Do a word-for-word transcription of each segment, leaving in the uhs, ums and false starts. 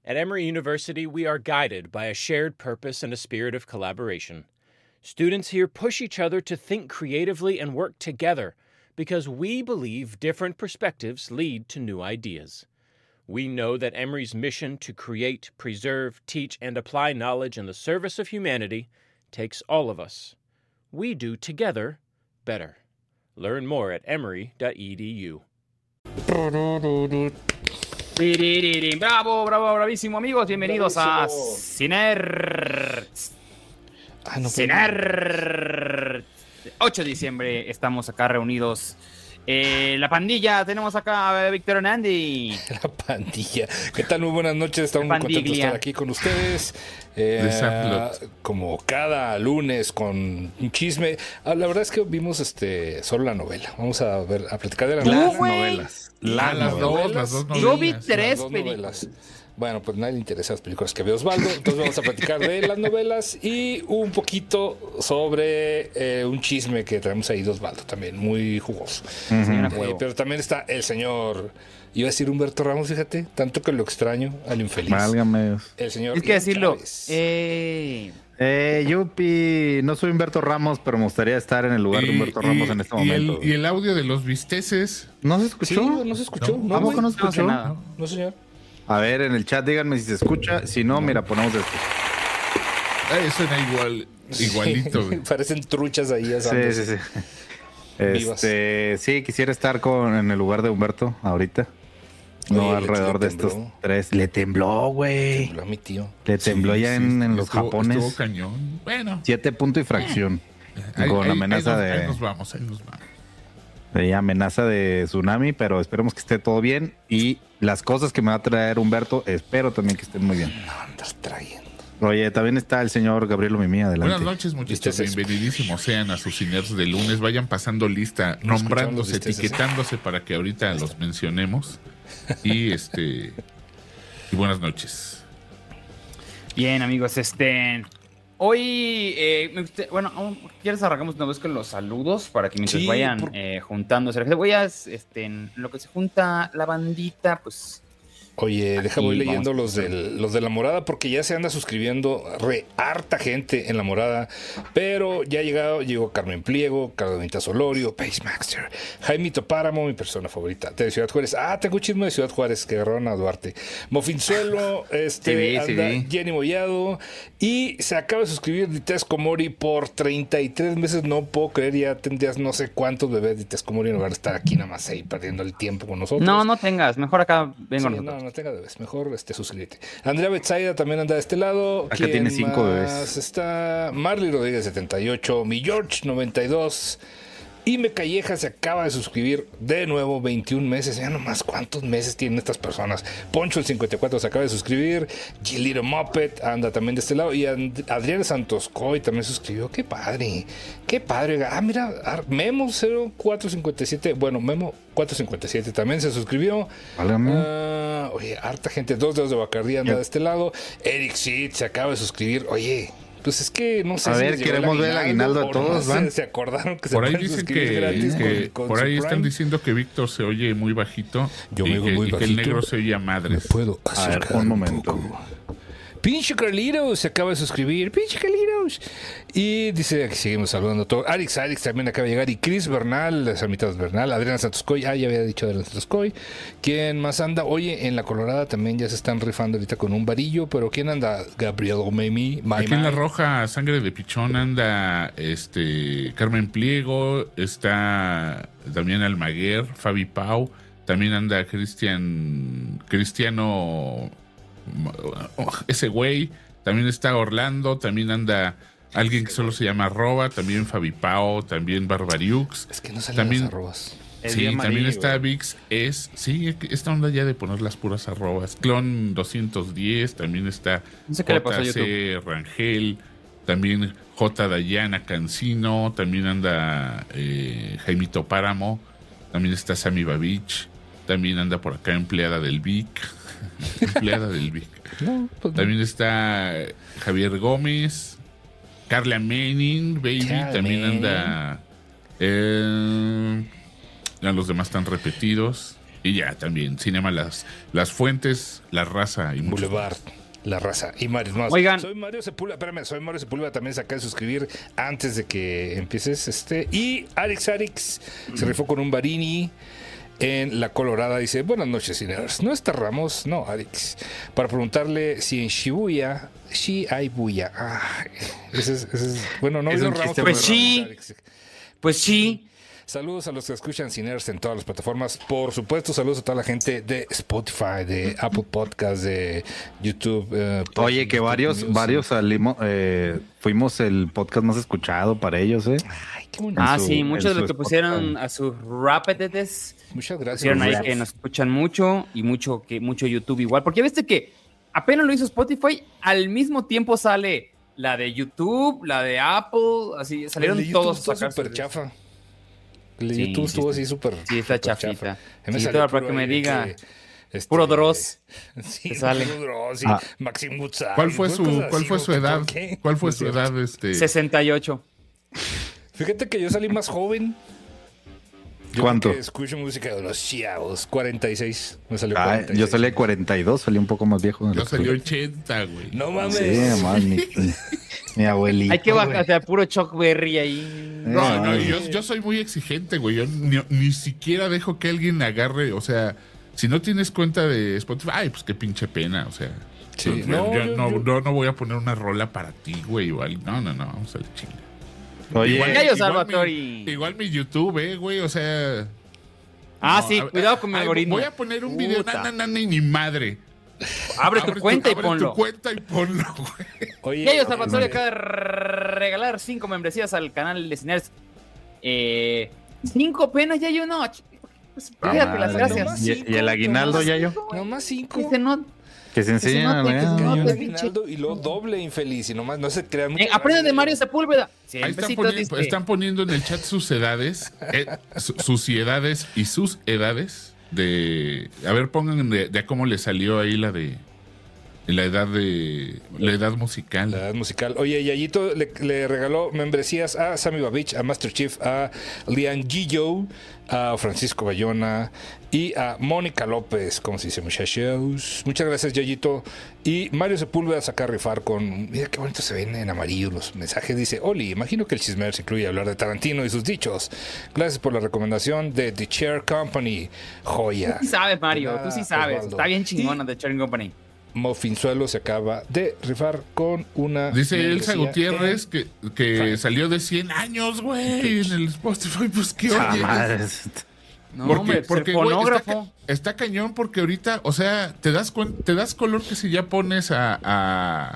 At Emory University, we are guided by a shared purpose and a spirit of collaboration. Students here push each other to think creatively and work together because we believe different perspectives lead to new ideas. We know that Emory's mission to create, preserve, teach, and apply knowledge in the service of humanity takes all of us. We do together better. Learn more at emory dot e d u. Bravo, bravo, bravísimo, amigos. Bienvenidos bravísimo. a Cinerts. Ah, no, Cinerts. ocho de diciembre estamos acá reunidos. Eh, la pandilla, tenemos acá a Víctor Hernández. La pandilla. ¿Qué tal? Muy buenas noches. Estamos muy contentos de estar aquí con ustedes. Eh, como cada lunes con un chisme. Ah, la verdad es que vimos este solo la novela. Vamos a ver, a platicar de la las novela. novelas. Las, las, dos, las dos novelas. Yo vi tres películas. Novelas. Bueno, pues nadie le interesa las películas que ve Osvaldo, entonces vamos a platicar de las novelas y un poquito sobre eh, un chisme que traemos ahí de Osvaldo, también muy jugoso. Uh-huh. Eh, pero también está el señor, iba a decir Humberto Ramos, fíjate, tanto que lo extraño al infeliz. Válgame. El señor. Es que decirlo. Eh... Eh, Yupi, no soy Humberto Ramos, pero me gustaría estar en el lugar y, de Humberto y, Ramos en este y momento. El, y el audio de los bisteces. ¿No se escuchó? Sí, no se escuchó. ¿No? ¿Cómo que no se escuchó? No, no, no, señor. A ver, en el chat díganme si se escucha. Si no, mira, ponemos esto. Eh, suena igual, igualito. Sí, parecen truchas ahí. Sí, sí, sí. Este, sí, quisiera estar con, en el lugar de Humberto ahorita. No Oye, alrededor de estos tres. Le tembló, güey. Le tembló a mi tío. Le tembló sí, ya sí, en, en los estuvo, Japones. Estuvo cañón. Bueno. Siete punto y fracción. Ahí, con ahí, amenaza ahí nos, de... Ahí nos vamos, ahí nos vamos. De amenaza de tsunami, pero esperemos que esté todo bien. Y las cosas que me va a traer Humberto, espero también que estén muy bien. No andas trayendo. Oye, también está el señor Gabriel Mimí, adelante. Buenas noches, muchachos. Bienvenidísimos sean a sus Cinerts de lunes. Vayan pasando lista, nombrándose, etiquetándose para que ahorita los mencionemos. Y este y buenas noches. Bien, amigos, este hoy eh, me gusta, bueno, ¿quieres arrancamos una vez con los saludos para que mientras sí, vayan por... eh, juntándose? Voy a este en lo que se junta la bandita, pues. Oye, deja voy leyendo los, del, los de La Morada porque ya se anda suscribiendo re harta gente en La Morada, pero ya ha llegado, llegó Carmen Pliego, Carlos Benita Solorio, Pacemaster, Jaimito Páramo, mi persona favorita, de Ciudad Juárez. Ah, tengo chisme de Ciudad Juárez que agarraron a Duarte. Mofinzuelo, este, sí, anda sí, sí. Jenny Mollado y se acaba de suscribir Ditesco Mori por treinta y tres meses. No puedo creer, ya tendrías no sé cuántos bebés Ditesco Mori en lugar de estar aquí nada más ahí perdiendo el tiempo con nosotros. No, no tengas, mejor acá vengo sí, nosotros. No, no tenga bebés, mejor este, suscríbete. Andrea Betsaida también anda de este lado. Acá tiene cinco bebés. Está Marley Rodríguez setenta y ocho, mi George noventa y dos. Y Me Calleja se acaba de suscribir de nuevo, veintiún meses. Ya nomás cuántos meses tienen estas personas. Poncho el cincuenta y cuatro se acaba de suscribir. Gilito Muppet anda también de este lado. Y And- Adrián Santos Coy también suscribió. Qué padre, qué padre. Ah, mira, Memo cero cuatro cincuenta y siete. Bueno, Memo cuatro cincuenta y siete también se suscribió. Uh, oye, harta gente. Dos dedos de Bacardí anda de este lado. Eric Seed se acaba de suscribir. Oye. Pues es que no sé a si ver, queremos ver el aguinaldo a todos, ¿van? Se, se acordaron que por se ahí dicen que, gratis que con, con por ahí Prime. están diciendo que Víctor se oye muy bajito. Yo y, me oigo que, muy y bajito. que el negro se oye a madres. Me puedo acercar a ver, un momento. Un Pinche Carlitos se acaba de suscribir. Pinche Carlitos. Y dice que seguimos saludando a todos. Alex, Alex también acaba de llegar. Y Chris Bernal, las mitades Bernal. Adriana Santos Coy. Ah, ya había dicho Adriana Santos Coy. ¿Quién más anda? Oye, en la Colorada también ya se están rifando ahorita con un varillo. Pero ¿quién anda? Gabriel Memi. Aquí en la Roja, Sangre de Pichón, anda este Carmen Pliego. Está Damián Almaguer, Fabi Pau. También anda Cristian Cristiano. Ese güey, también está Orlando, también anda alguien que solo se llama Arroba, también Fabi Pao, también Barbariux. Es que no salen también, las arrobas. Sí, también está Vix, es, sí, esta onda ya de poner las puras arrobas. Clon doscientos diez, también está no sé J C Rangel, también J Dayana Cancino, también anda eh, Jaimito Páramo, también está Sammy Babich, también anda por acá empleada del Vic. empleada del Vic. No, pues también no. Está Javier Gómez, Carla Manning, baby, Carmen. También anda. Eh, ya los demás están repetidos. Y ya, también, Cinema, las, las Fuentes, La Raza y Boulevard. La Raza y Mario. No, Oigan. Soy Mario Sepúlveda, espérame, soy Mario Sepúlveda, también se acaba de suscribir antes de que empieces este. Y Alex Arix se rifó con un Barini en La Colorada, dice, buenas noches, cineros. ¿No está Ramos? No, Alex. Para preguntarle si en Shibuya, sí hay bulla. Ah, ese es, ese es, bueno, no vino Ramos. Pues sí, Alex. Pues sí. Saludos a los que escuchan Ciners en todas las plataformas. Por supuesto, saludos a toda la gente de Spotify, de Apple Podcasts, de YouTube. Eh, Oye, que YouTube varios, Music. varios salimos, eh, fuimos el podcast más escuchado para ellos, ¿eh? Ay, qué bonito. Ah, su- sí, en muchos de su los que Spotify. pusieron a sus rapetetes Muchas gracias. pusieron ahí que nos escuchan mucho y mucho que mucho YouTube igual. Porque ya viste que apenas lo hizo Spotify, al mismo tiempo sale la de YouTube, la de Apple, así salieron El de YouTube todos estuvo a sacar súper sus- chafa. El de Sí, YouTube sí estuvo está- así súper. sí, está súper chafita. chafa. A mí Sí, me salió todo para puro que me ahí diga. que, este, Puro Dross. Sí, te sale. puro Dross y Ah. Maxim Gutzai, ¿Cuál fue pues, su, cosas cuál así, fue ¿no? su edad? ¿Por qué? ¿Cuál fue No es su cierto. edad? Este, sesenta y ocho. Fíjate que yo salí más joven. Yo ¿Cuánto? que escucho música de los chavos. cuarenta y seis. Me salió Ah, cuarenta y seis. yo salí de cuarenta y dos, salí un poco más viejo. de Yo lo que salí soy. ochenta, güey. No mames. Sí, además, mi, mi abuelita. Hay que güey. bajar, o sea, puro Chuck Berry ahí. No, Eh, no, no, yo, yo soy muy exigente, güey. Yo ni, ni siquiera dejo que alguien agarre, o sea, si no tienes cuenta de Spotify, ay, pues qué pinche pena, o sea. Sí, yo, no, yo yo- no, yo- no, no voy a poner una rola para ti, güey. Igual, no, no, no, vamos a la chinga. Oye, Gallo igual Salvatori. mi, igual mi YouTube, eh, güey, o sea. Ah, no, sí, a ver, cuidado con mi ay, algoritmo. Voy a poner un video, Puta. na, na, na, ni, ni madre. Abre tu cuenta y abre ponlo. tu cuenta y ponlo, güey. Oye, Gallo oye, Salvatore oye, acaba de regalar cinco membresías al canal de Cinears. Eh, cinco penas, ya yo no. Pues, fíjate, las madre. gracias. ¿Y, y el aguinaldo, ya yo? Nomás cinco. Dice, no, Que se enseñan, note, que se ¿eh? Cayó note. el No, aguinaldo y luego doble infeliz. Y nomás no se crean mucho. eh, aprende de Mario Sepúlveda. Ahí están, Siemprecitos, poni- dice. están poniendo en el chat sus edades, eh, su- sus edades y sus edades de... A ver, pongan de, de a cómo le salió ahí la de... La edad de... La edad musical. La edad musical. Oye, Yayito le, le regaló membresías a Sammy Babich, a Master Chief, a Lian Gillo, a Francisco Bayona y a Mónica López. ¿Cómo se dice, muchachos? Muchas gracias, Yayito. Y Mario Sepúlveda saca a rifar con... Mira qué bonito se ven en amarillo los mensajes. Dice, Oli, imagino que el chismero se incluye hablar de Tarantino y sus dichos. Gracias por la recomendación de The Chair Company. Joya. Tú sí sabes, Mario, De nada, tú sí sabes. Osvaldo. Está bien Y chingona de Charing Company. Mofinzuelo se acaba de rifar con una... Dice Elsa membresía Gutiérrez en- que, que Fine. salió de cien años, güey, en el Spotify. Pues qué Ah, oye. madre. No, Porque, hombre, porque, ser güey, está, fonógrafo. ca- está cañón porque ahorita, o sea, te das cuen- te das color que si ya pones a, a,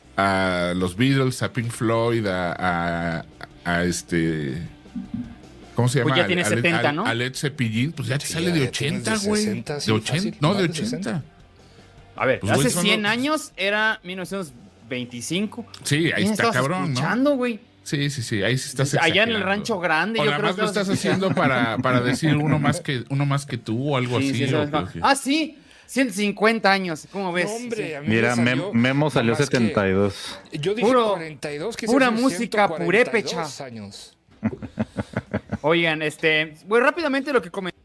a los Beatles, a Pink Floyd, a, a, a este... ¿Cómo se llama? Pues ya tiene A- a Led- setenta, a- ¿no? A Led Zeppelin, pues ya te Sí, sale ya- de ya tienes de ochenta, güey. sesenta, sí, De ochenta, fácil, no, más de de ochenta. sesenta. A ver, Pues, güey, hace son cien los- años era mil novecientos veinticinco. Sí, ahí ¿Quién está estabas cabrón, ¿no? escuchando, güey? Sí, sí, sí, ahí sí estás Allá en el exagerando. Rancho Grande, O yo nada creo más que lo estabas estás haciendo para, para decir uno más que uno más que tú o algo Sí, así. sí, o- sabes, o- no. Ah, sí, ciento cincuenta años, ¿cómo ves? No, hombre, Sí. a mí Mira, me Mem- salió Memo salió nomás que- setenta y dos. Yo dije Puro- cuarenta y dos, quise pura decir música ciento cuarenta y purépecha. dos años. Oigan, este, bueno, rápidamente lo que comenté.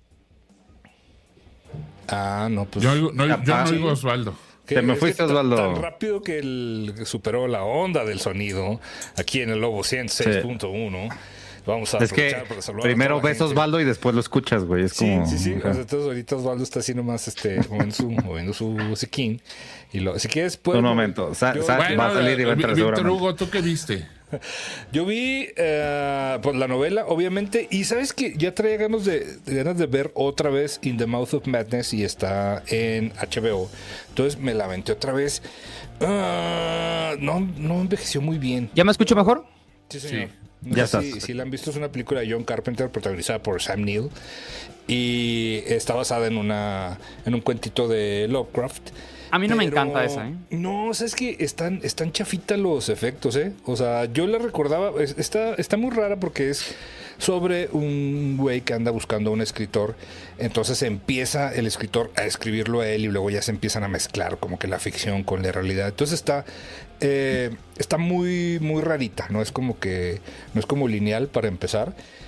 Ah, no, pues... Yo, oigo- no, yo no Ah, sí. oigo a Osvaldo. que- Te me es fuiste, que tan- Osvaldo. Tan rápido que él superó la onda del sonido aquí en el Lobo ciento seis punto uno. Vamos a Es que aprovechar para saludar a primero toda la ves gente. Osvaldo y después lo escuchas, güey. Es Sí, como. sí, sí. ajá. O sea, entonces ahorita Osvaldo está así nomás este, moviendo su, moviendo su musiquín. Y lo, si quieres, puedes. Un momento. Sa- Yo- sa- va a salir y va a Vi- entrar Víctor seguramente. Hugo, ¿tú qué viste? Yo vi eh, pues, la novela, obviamente, y sabes que ya traía ganas de, de ganas de ver otra vez In the Mouth of Madness y está en H B O. Entonces me la aventé otra vez. Ah, no, no envejeció muy bien. ¿Ya me escucho mejor? Sí, señor. Sí. No Ya sé si, estás. si la han visto, es una película de John Carpenter protagonizada por Sam Neill y está basada en una en un cuentito de Lovecraft. A mí no me Pero- encanta esa, ¿eh? No, o sea, es que están, están chafitas los efectos, ¿eh? O sea, yo la recordaba, es- está, está muy rara porque es sobre un güey que anda buscando a un escritor. Entonces empieza el escritor a escribirlo a él y luego ya se empiezan a mezclar como que la ficción con la realidad. Entonces está, eh, está muy, muy rarita, no es como que, no es como lineal para empezar.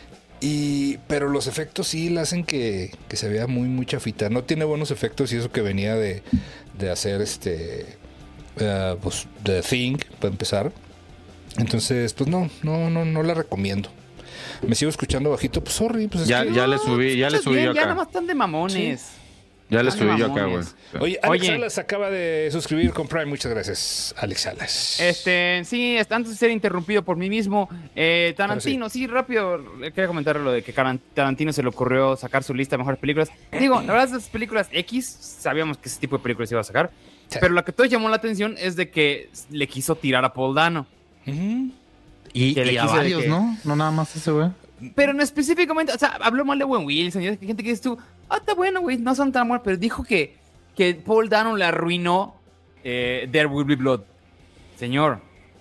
Y, pero los efectos sí le hacen que, que se vea muy, muy chafita. No tiene buenos efectos y eso que venía de, de hacer este, uh, pues, The Thing, para empezar. Entonces, pues no, no, no, no la recomiendo. Me sigo escuchando bajito, pues sorry. Pues es ya, que... ya le subí, ya le subí bien, yo acá. Ya nada más están de mamones. Sí. Ya le Están subí de yo acá, güey. mamones. Oye, Alex Oye. Salas acaba de suscribir con Prime. Muchas gracias, Alex Salas. Este, sí, antes de ser interrumpido por mí mismo, eh, Tarantino, sí. sí, rápido, eh, quería comentar lo de que Tarantino se le ocurrió sacar su lista de mejores películas. Digo, la verdad, esas películas X, sabíamos que ese tipo de películas iba a sacar, sí. Pero lo que todo llamó la atención es de que le quiso tirar a Paul Dano. Uh-huh. Y, que y le a varios, que... ¿no? No nada más ese, güey. Pero no específicamente, o sea, habló mal de Owen Wilson, y hay gente que dice tú, ah, está bueno, güey, no son tan buenos, pero dijo que, que Paul Dano le arruinó eh, There Will Be Blood. Señor,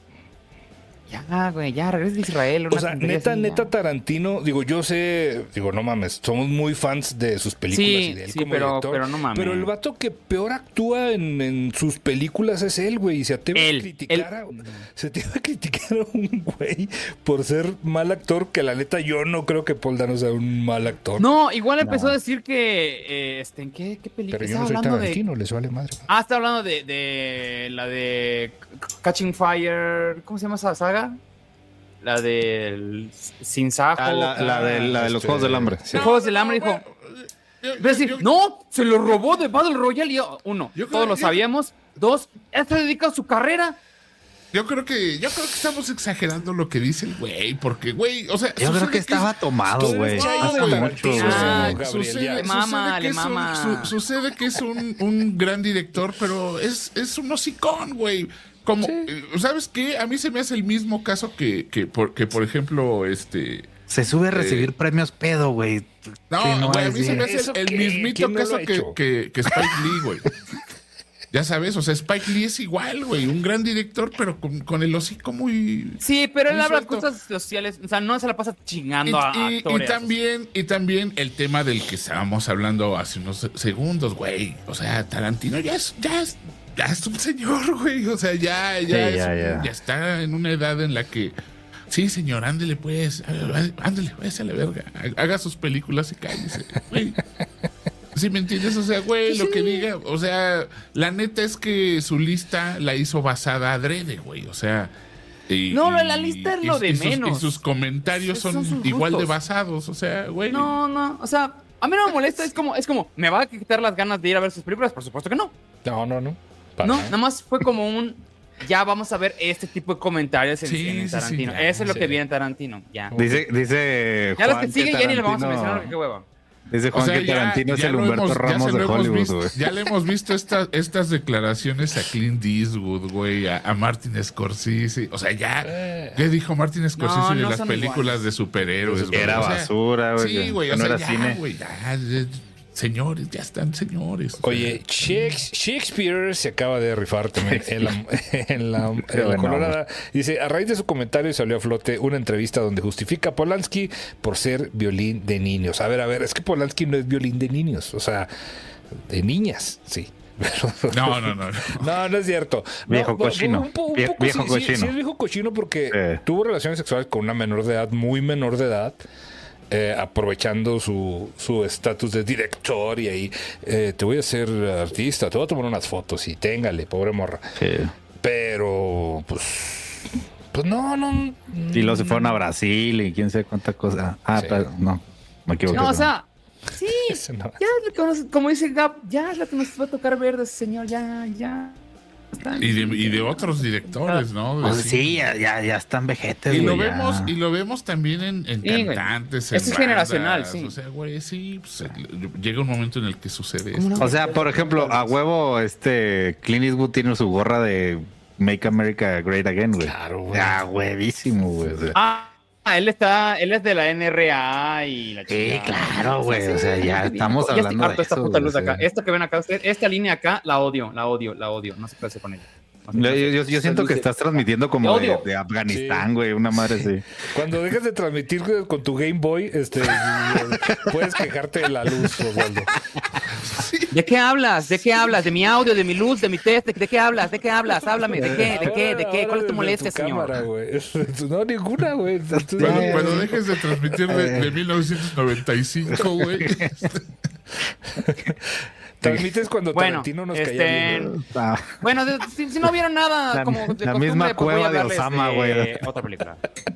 ya, güey, ya, regresa de Israel. O sea, neta, así, neta, Tarantino, digo, yo sé, digo, no mames, somos muy fans de sus películas sí, y de él sí, como pero, director. Pero no mames. Pero el vato que peor actúa en, en sus películas es él, güey. Y se atreve él, a criticar a, se atreve a criticar a un güey por ser mal actor, que la neta yo no creo que Paul Dano sea un mal actor. No, igual empezó no. a decir que, eh, este, ¿en qué, qué película? Pero yo no soy Tarantino, de... les vale madre. Ah, está hablando de, de la de Catching Fire, ¿cómo se llama esa saga? La del Sin Sajo. Ah, la, la, de, la de los este... Juegos del Hambre. Sí. Los Juegos del Hambre, dijo. Yo, yo, decir, yo, no, se lo robó de Battle Royale. Y, uno, yo todos creo, lo sabíamos. Dos, él se dedica a su carrera. Yo creo que yo creo que estamos exagerando lo que dice el güey, porque güey, o sea, yo creo que estaba que tomado, güey. Sucede, mama, le mama. Su, sucede que es un, un gran director, pero es, es un hocicón, güey. Como, sí. ¿Sabes qué? A mí se me hace el mismo caso que, que, por, que por ejemplo, este... Se sube a recibir eh, premios pedo, güey. No, no güey, a mí se me hace el, el mismito no caso que, que, que Spike Lee, güey. Ya sabes, o sea, Spike Lee es igual, güey, un gran director, pero con, con el hocico muy... Sí, pero él habla cosas sociales, o sea, no se la pasa chingando y, a, a y, actores. Y también, y también el tema del que estábamos hablando hace unos segundos, güey. O sea, Tarantino ya es... Ya es Ya es un señor, güey. O sea, ya, ya, sí, ya, es, ya. ya está en una edad en la que. Sí, señor, ándele, pues. Ándele, váyase a la verga. Haga sus películas y cállese, güey. ¿Sí me entiendes? O sea, güey, lo que diga. O sea, la neta es que su lista la hizo basada adrede, güey. O sea. Y, no, la lista es lo de y menos. Sus, y sus comentarios son, son igual de basados. O sea, güey. No, no. O sea, a mí no me molesta. Es como, es como, ¿me va a quitar las ganas de ir a ver sus películas? Por supuesto que no. No, no, no. Para no, nada más fue como un... Ya vamos a ver este tipo de comentarios en, sí, en Tarantino. Sí, sí, ya, Eso es lo sí. que viene en Tarantino. Ya. Dice, dice ya Juan los que siguen ya ni le vamos a mencionar, qué hueva. Dice Juan o sea, que ya, Tarantino ya es el Humberto hemos, Ramos de Hollywood, güey. Ya le hemos visto esta, estas declaraciones a Clint Eastwood, güey, a, a Martin Scorsese. O sea, ya... Eh. ¿Qué dijo Martin Scorsese no, no de las películas iguales. de superhéroes? Era güey? basura, güey. Sí, güey, o no sea, era ya, cine. güey, ya... ya señores, ya están señores. Oye, Shakespeare se acaba de rifar también en la, en la, en la Colorada. Dice, a raíz de su comentario salió a flote una entrevista donde justifica a Polanski por ser violín de niños. A ver, a ver, es que Polanski no es violín de niños, o sea, de niñas, sí. No, no, no. No, no, no es cierto. Viejo no, cochino. Un, un, un Vie, poco, viejo sí, cochino. Sí, sí, es viejo cochino porque eh. tuvo relaciones sexuales con una menor de edad, muy menor de edad. Eh, aprovechando su su estatus de director y ahí eh, te voy a hacer artista, te voy a tomar unas fotos y téngale, pobre morra. Sí. Pero pues pues no, no. Y luego se fueron a Brasil y quién sabe cuánta cosa. Ah, sí. pero no, me equivoqué. No, o sea, sí, no. Ya es lo que nos, como dice Gab, ya es lo que nos va a tocar ver de ese señor, ya, ya. Y de, y de otros directores, ¿no? De oh, sí, ya, ya, ya están vejetes, y güey, lo vemos ya. Y lo vemos también en, en sí, cantantes, en Eso es generacional, sí. O sea, güey, sí, pues, llega un momento en el que sucede esto. No? O sea, por ejemplo, a huevo, este Clint Eastwood tiene su gorra de Make America Great Again, güey. Claro, güey. Ah, huevísimo, güey. O sea. Ah. Ah, él está, él es de la N R A y la chica. Sí, claro, güey. O sea, ya estamos ya hablando de esta eso. Puta luz acá. Esta que ven acá, esta línea acá, la odio, la odio, la odio. No se puede hacer con ella. No yo, yo, yo siento que estás transmitiendo como de, de Afganistán, güey, sí. Una madre así. Cuando dejas de transmitir con tu Game Boy, este, puedes quejarte de la luz, Osvaldo. Sí. ¿De qué hablas? ¿De qué hablas? ¿De mi audio, de mi luz, de mi test? ¿De, de qué hablas? ¿De qué hablas? Háblame. ¿De qué? ¿De qué? ¿De qué? ¿Cuál es tu molestia, tu señor? Cámara, no, ninguna, güey. Cuando, cuando dejes de transmitir de, de mil novecientos noventa y cinco, güey. Transmites cuando bueno, Tarantino nos este... caía bien. Ah. Bueno, de, si, si no vieron nada la, como de la costumbre, misma pues cueva voy a de darles, Osama, eh, güey. otra película.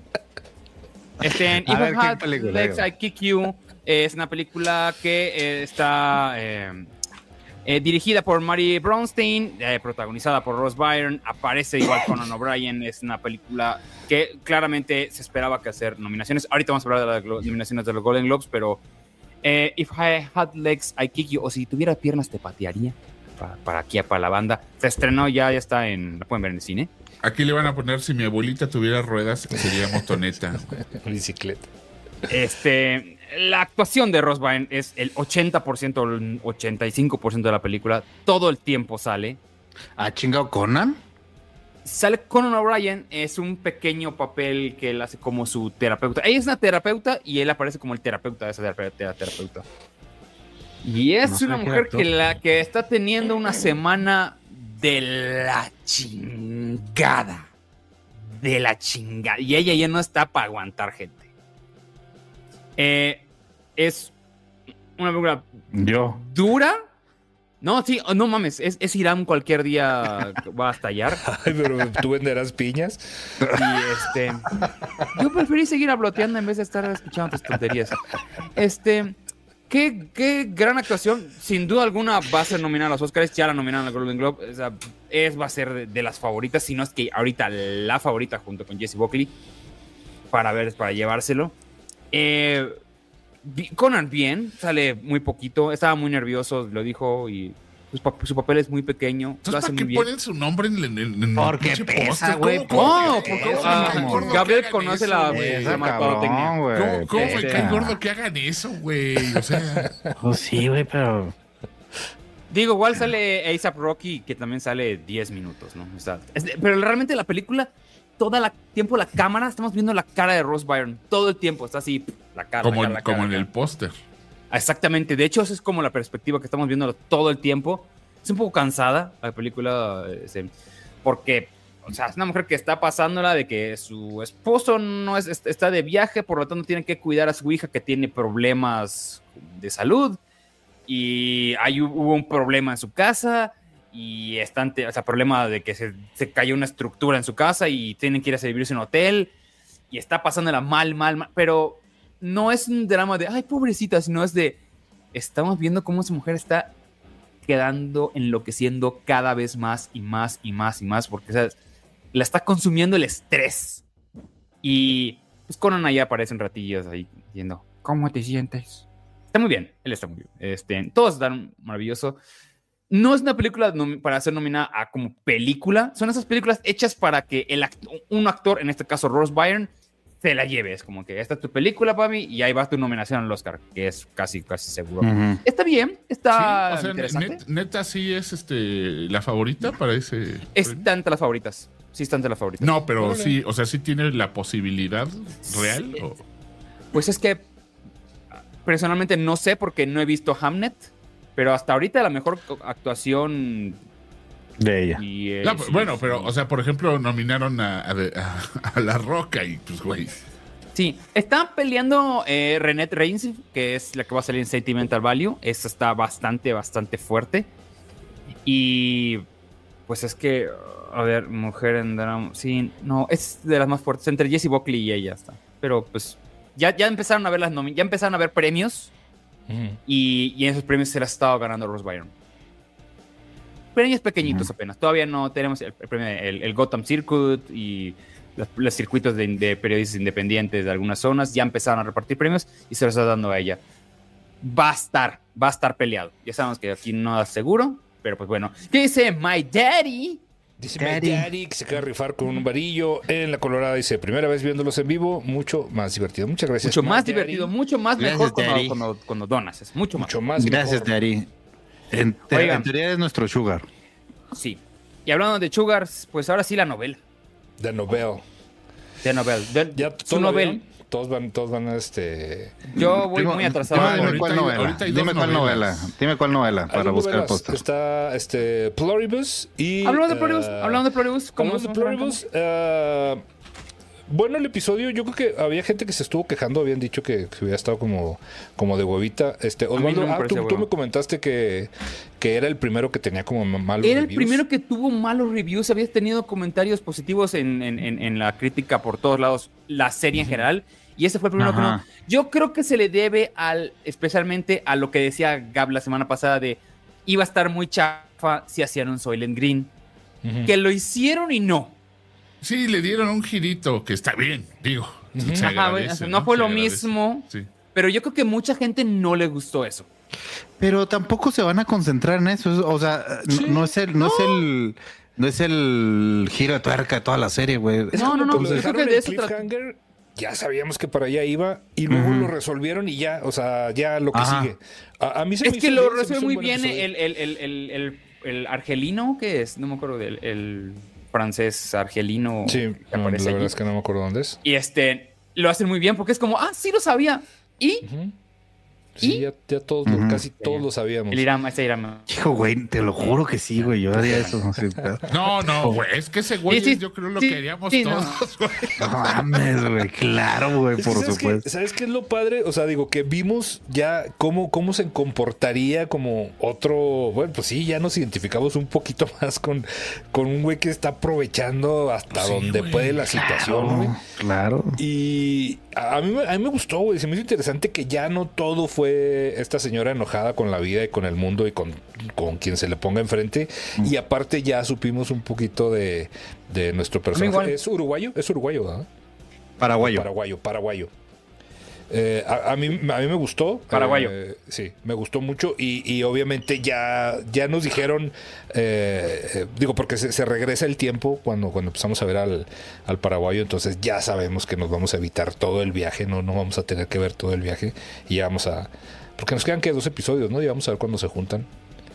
Este, If A ver, I ¿qué Had película? Legs, I Kick You es una película que eh, está eh, eh, dirigida por Mary Bronstein, eh, protagonizada por Ross Byrne, aparece igual Conan O'Brien. Es una película que claramente se esperaba que hacer nominaciones. Ahorita vamos a hablar de las glo- nominaciones de los Golden Globes, pero eh, If I Had Legs, I Kick You, o si tuviera piernas te patearía, para, para aquí, para la banda. Se estrenó ya, ya está en, la pueden ver en el cine. Aquí le van a poner, si mi abuelita tuviera ruedas, sería motoneta. Bicicleta. Este, la actuación de Ross Byrne es el ochenta por ciento, el ochenta y cinco por ciento de la película. Todo el tiempo sale. ¿Ah, chingado Conan? Sale Conan O'Brien, es un pequeño papel que él hace como su terapeuta. Ella es una terapeuta y él aparece como el terapeuta de esa terapeuta. terapeuta. Y es No sé una qué mujer actor. que, la, que está teniendo una semana de la chingada. De la chingada. Y ella ya no está para aguantar gente. Eh, es una película Yo. dura. No, sí, oh, no mames, es, es Irán cualquier día va a estallar. Ay, pero tú venderás piñas. Y este. Yo preferí seguir habloteando en vez de estar escuchando tus tonterías. Este. Qué, qué gran actuación. Sin duda alguna va a ser nominada a los Oscars. Ya la nominaron al Golden Globe. O sea, es, va a ser de, de las favoritas. Si no es que ahorita la favorita junto con Jessie Buckley. Para ver, para llevárselo. Eh. Conan bien, sale muy poquito, estaba muy nervioso, lo dijo, y su, pa- su papel es muy pequeño, lo Entonces, hace ¿para muy qué bien. ponen su nombre en el, en el Porque pinche pesa, póster? güey, ¿Cómo- Oh, cómo- porque cómo ah, me cae gordo Gabriel que hagan conoce eso, la, güey? se Esa llama cabrón, mercadotecnia. güey. ¿Cómo, cómo me Este- cae gordo que hagan eso, güey? O sea, Pues sí, güey, pero... Digo, igual sale A$AP Rocky, que también sale diez minutos, ¿no? O sea, es- pero realmente la película, todo el tiempo la cámara, estamos viendo la cara de Ross Byrne, todo el tiempo, está así, la cara, como, la en- cara, la como cara, en la el cara. póster. Exactamente, de hecho esa es como la perspectiva que estamos viendo todo el tiempo. Es un poco cansada la película, eh, se- porque, o sea, es una mujer que está pasándola de que su esposo no es, está de viaje, por lo tanto tiene que cuidar a su hija que tiene problemas de salud, y ahí hu- hubo un problema en su casa, y están, o sea, problema de que se, se cayó una estructura en su casa y tienen que ir a servirse en un hotel, y está pasándola mal, mal, mal, pero no es un drama de, ay, pobrecita, sino es de, estamos viendo cómo esa mujer está quedando, enloqueciendo cada vez más y más y más y más, porque, ¿sabes? La está consumiendo el estrés. Y pues Conan ahí aparece en ratillos ahí diciendo, ¿cómo te sientes? Está muy bien, él está muy bien. Este, todos están maravilloso. No es una película nom- para ser nominada a como película, son esas películas hechas para que el act- un actor, en este caso Ross Byrne, te la lleves, como que esta es tu película, papi, y ahí va tu nominación al Oscar, que es casi, casi seguro. Ujú. Está bien, está Sí, o sea, interesante. net- neta, sí es este la favorita para ese. premio. Está entre las favoritas. Sí, está entre las favoritas. No, pero Órale. sí, o sea, sí tiene la posibilidad real. Sí. o- Pues es que personalmente no sé porque no he visto Hamnet, pero hasta ahorita la mejor actuación De ella. y, eh, No, sí, bueno, sí. pero, o sea, por ejemplo, nominaron a, a, a- a La Roca y pues, güey. Sí, está peleando eh, Renette Reigns, que es la que va a salir en Sentimental Value. Esa está bastante, bastante fuerte. Y pues es que, a ver, mujer en drama. Sí, no, es de las más fuertes. Entre Jessie Buckley y ella está. Pero pues ya, ya empezaron a ver las nomi- ya empezaron a ver premios. Ujú. Y, y en esos premios se la ha estado ganando Ross Byrne. Premios pequeñitos Ujú. apenas. Todavía no tenemos el, el premio, el, el Gotham Circuit y los, los circuitos de, de periodistas independientes de algunas zonas. Ya empezaron a repartir premios y se los está dando a ella. Va a estar, va a estar peleado. Ya sabemos que aquí no es seguro, pero pues bueno. ¿Qué dice My Daddy? Dice Daddy. My Daddy que se queda a rifar con un varillo en la Colorada. Dice, primera vez viéndolos en vivo, mucho más divertido. Muchas gracias. Mucho My más Daddy. divertido, mucho más Gracias, mejor cuando, Daddy. cuando, cuando donas. Es mucho más. Mucho más. Gracias, mejor. Dari. En, te- Oigan. en teoría es nuestro sugar. Sí. Y hablando de Sugars, pues ahora sí la novela. The Novel. De novela. De- ¿Ya su todo lo novela. vieron? Todos van, todos van a este. Yo voy Dime- muy atrasado. Dime, dime Ahorita cuál hay- novela. ahorita hay dos Dime cuál novelas. novela. Dime cuál novela Hay para dos buscar el novelas. póster. Está este Pluribus y. Hablando de eh, Pluribus, hablando de Pluribus, ¿cómo Hablando de estamos arrancando? Pluribus, eh, bueno, el episodio, yo creo que había gente que se estuvo quejando, habían dicho que, que había estado como, como de huevita. Este, mí Osvaldo, no me ah, pareció tú, tú huevo. me comentaste que, que era el primero que tenía como malos Era el reviews. primero que tuvo malos reviews, había tenido comentarios positivos en, en- en- en la crítica por todos lados, la serie en general, y ese fue el primero que Ajá. no. Yo creo que se le debe al, especialmente a lo que decía Gab la semana pasada de iba a estar muy chafa si hacían un Soylent Green, Ujú. que lo hicieron y no. Sí, le dieron un girito que está bien, digo. Se Ajá, agradece, o sea, no ¿no? fue Se lo agradece. mismo. Sí. Pero yo creo que mucha gente no le gustó eso. Pero tampoco se van a concentrar en eso. O sea, no- no es el, no, es el, no es el giro de tuerca de toda la serie, güey. Es No, como no, no, que lo yo creo dejaron que de en eso trata- cliffhanger, ya sabíamos que para allá iba y luego Ujú. lo resolvieron y ya, o sea, ya lo que Ajá. sigue. A, a mí se Es me que hizo lo bien, se me resuelve hizo un muy buen bien episodio. el, el, el, el, el, el argelino, que es, no me acuerdo del el francés argelino Sí, que no, la aparece verdad allí. es que no me acuerdo dónde es. Y este, lo hacen muy bien porque es como, ah, sí lo sabía. Y Ujú. Sí, ¿Y? ya, ya todos, lo- Ujú. casi todos lo sabíamos. el Irama, ese Irama. Hijo, güey, te lo juro que sí, güey. Yo haría eso. Sí, pero- No, no, güey. Es que ese güey Sí, sí, es, yo creo lo sí, que haríamos sí, no. todos, güey. No mames, güey. Claro, güey, Es que por ¿sabes qué? supuesto. ¿Sabes qué es lo padre? O sea, digo, que vimos ya cómo, cómo se comportaría como otro. Bueno, pues sí, ya nos identificamos un poquito más con, con un güey que está aprovechando hasta Sí, donde güey. puede la situación, güey. Claro. Y a a mí, me- a mí me gustó, güey. Se me hizo interesante que ya no todo fue esta señora enojada con la vida y con el mundo y con, con quien se le ponga enfrente. Y aparte ya supimos un poquito de, de nuestro personaje. igual. ¿Es uruguayo? Es uruguayo, ¿verdad? Paraguayo. Paraguayo, paraguayo. Eh, a, a mí, a mí me gustó. Paraguayo. Eh, sí, me gustó mucho y, y obviamente ya, ya nos dijeron, eh, eh, digo, porque se, se regresa el tiempo cuando, cuando empezamos a ver al, al paraguayo, entonces ya sabemos que nos vamos a evitar todo el viaje, no, no vamos a tener que ver todo el viaje y ya vamos a... Porque nos quedan que dos episodios, ¿no? Y vamos a ver cuándo se juntan.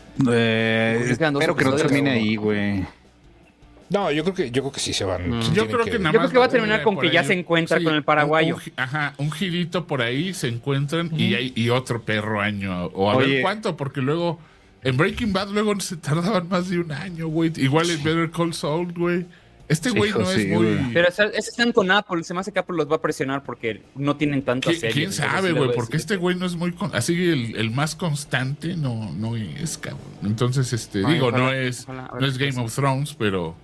Eh, Nos quedan dos espero que no episodios, termine ¿no? ahí, güey. No, yo creo que, yo creo que sí se van. Mm. sí Yo tienen creo que, nada Yo más creo que va a terminar tener con por que ya ahí se un- encuentra con el paraguayo. Un, un gi- ajá, un girito por ahí, se encuentran y hay y otro perro año. O a Oye. ver cuánto, porque luego en Breaking Bad luego se tardaban más de un año, güey. Igual en Better Call Saul, güey. Este güey Hijo, no sí, es muy... güey. Pero ese ese están con Apple, se me hace que Apple los va a presionar porque no tienen tantas ¿Qui- series. ¿Quién entonces sabe, sí les güey? voy a Porque decir este güey no es muy... con- Así el, el más constante no, no es, cabrón. Entonces, este, Ay, digo, ojalá, no es, ojalá, a ver no es qué Game pasa. of Thrones, pero...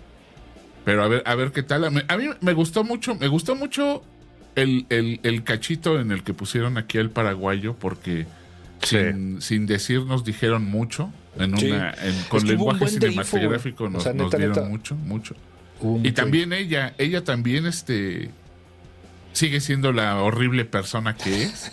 Pero a ver, a ver qué tal. A mí, a mí me gustó mucho, me gustó mucho el, el, el cachito en el que pusieron aquí al paraguayo, porque Sí. sin, sin decirnos dijeron mucho. En Sí. una, en- Es con que hubo un lenguaje buen de info, cinematográfico güey. O nos, sea, nos neta, dieron neta. mucho, mucho. Hubo Y mucho- también ella, ella también este sigue siendo la horrible persona que es.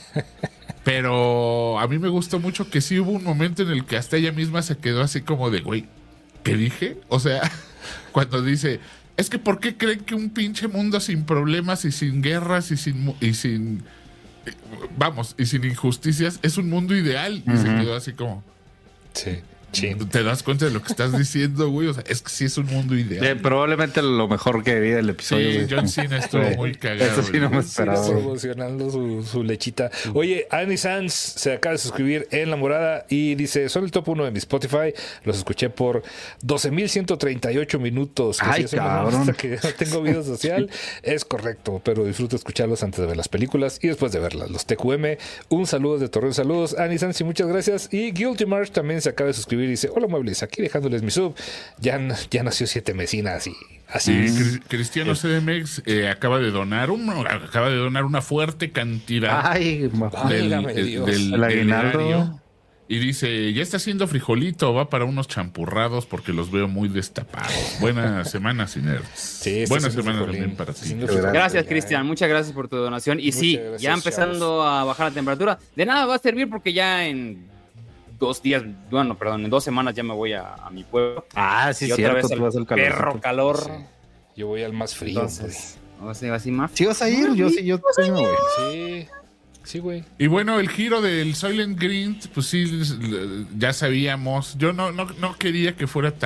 Pero a mí me gustó mucho que sí hubo un momento en el que hasta ella misma se quedó así como de, güey, ¿qué dije? O sea, cuando dice, es que ¿por qué creen que un pinche mundo sin problemas y sin guerras y sin mu- y sin eh, vamos, y sin injusticias es un mundo ideal? Y se Ujú. quedó así como, Sí, sí. ¿te das cuenta de lo que estás diciendo, güey? O sea, es que sí es un mundo ideal. Eh, probablemente lo mejor que vi del episodio. Sí, güey. John Cena estuvo Sí. muy cagado. Eso sí no me güey. esperaba. Sí, güey. promocionando su, su lechita. Oye, Annie Sanz se acaba de suscribir en La Morada y dice, son el top uno de mi Spotify, los escuché por doce mil ciento treinta y ocho minutos. Que Ay, sí es una cabrón. muestra que no tengo vida social. Es correcto, pero disfruto escucharlos antes de ver las películas y después de verlas. Los T Q M, un saludo de Torreón, saludos. Annie Sanz y muchas gracias. Y Guilty March también se acaba de suscribir y dice, hola muebles, aquí dejándoles mi sub. Ya, ya nació siete mesinas y así Sí, es. Cri- Cristiano C D M X eh, acaba de donar un, acaba de donar una fuerte cantidad Ay, ma- del, válgame el- Dios. del- El del aguinaldo. erario. Y dice, ya está haciendo frijolito, va para unos champurrados porque los veo muy destapados. Buena semana, Cineros. Sí, está Buena haciendo semana frijolín, también para está ti. haciendo Gracias, Gracias, ya, Cristian. eh. Muchas gracias por tu donación. Y Muchas sí, gracias, ya empezando a bajar la temperatura. De nada va a servir porque ya en dos días, bueno, perdón, en dos semanas ya me voy a, a mi pueblo. Ah, sí, y otra cierto. vez Tú al vas al calor. perro calor. Sí. Yo voy al más frío. Entonces, vamos a ir así más. ¿Sí vas a ir? Yo sí, yo sí me voy. güey. Sí, sí, güey. Y bueno, el giro del Soylent Green, pues sí, ya sabíamos. Yo no, no, no quería que fuera tan,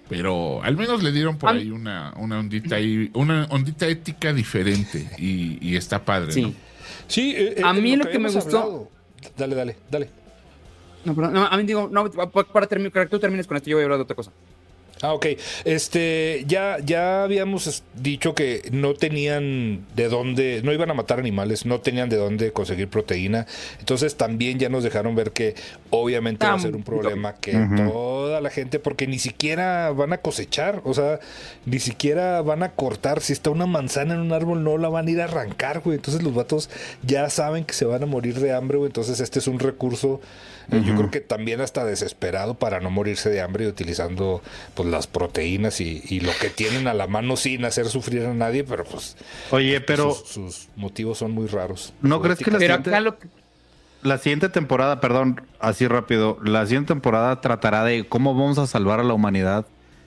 pero al menos le dieron por Am- ahí una, una ondita ahí, una ondita ética diferente y, y está padre, Sí. ¿no? Sí, eh, eh, A mí lo que me habíamos gustó- hablado. Dale, dale, dale. No, perdón, no, a mí digo, no, pa- para terminar, para que tú termines con esto, yo voy a hablar de otra cosa. Ah, ok. Este, ya, ya habíamos es- dicho que no tenían de dónde, no iban a matar animales, no tenían de dónde conseguir proteína. Entonces también ya nos dejaron ver que obviamente va a ser un problema que Ujú. toda la gente, porque ni siquiera van a cosechar, o sea, ni siquiera van a cortar. Si está una manzana en un árbol, no la van a ir a arrancar, güey. Entonces los vatos ya saben que se van a morir de hambre, güey. Entonces este es un recurso, eh, yo creo que también hasta desesperado para no morirse de hambre y utilizando pues las proteínas y, y lo que tienen a la mano sin hacer sufrir a nadie, pero pues Oye, pero sus, sus motivos son muy raros. ¿no crees que la Pero siguiente, acá lo que... la siguiente temporada, perdón, así rápido, la siguiente temporada tratará de cómo vamos a salvar a la humanidad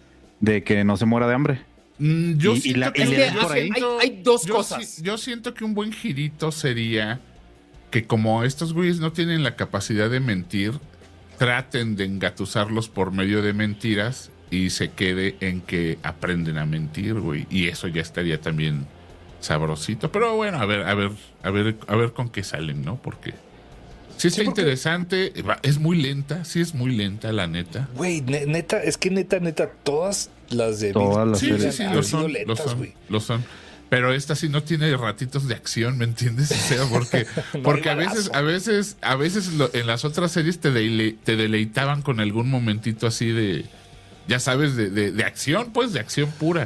de que no se muera de hambre? Mm, Yo Y- y siento la- que y Es le que dan por ahí. hay, hay dos yo cosas. si- yo siento que un buen girito sería que como estos güeyes no tienen la capacidad de mentir, traten de engatusarlos por medio de mentiras y se quede en que aprenden a mentir, güey. Y eso ya estaría también sabrosito. Pero bueno, a ver, a ver, a ver, a ver con qué salen, ¿no? Porque sí está Sí, porque- interesante, va- es muy lenta, sí es muy lenta, la neta. Güey, ne- neta, es que neta, neta, todas las de Todas las Sí, Bill sí, series. sí, han lo sido son, lo lentas, son, güey. lo son. Pero esta sí no tiene ratitos de acción, ¿me entiendes? O sea, porque, No porque hay a veces, balazo. a veces, a veces lo- en las otras series te, dele- te deleitaban con algún momentito así de, ya sabes, de, de, de acción, pues, de acción pura.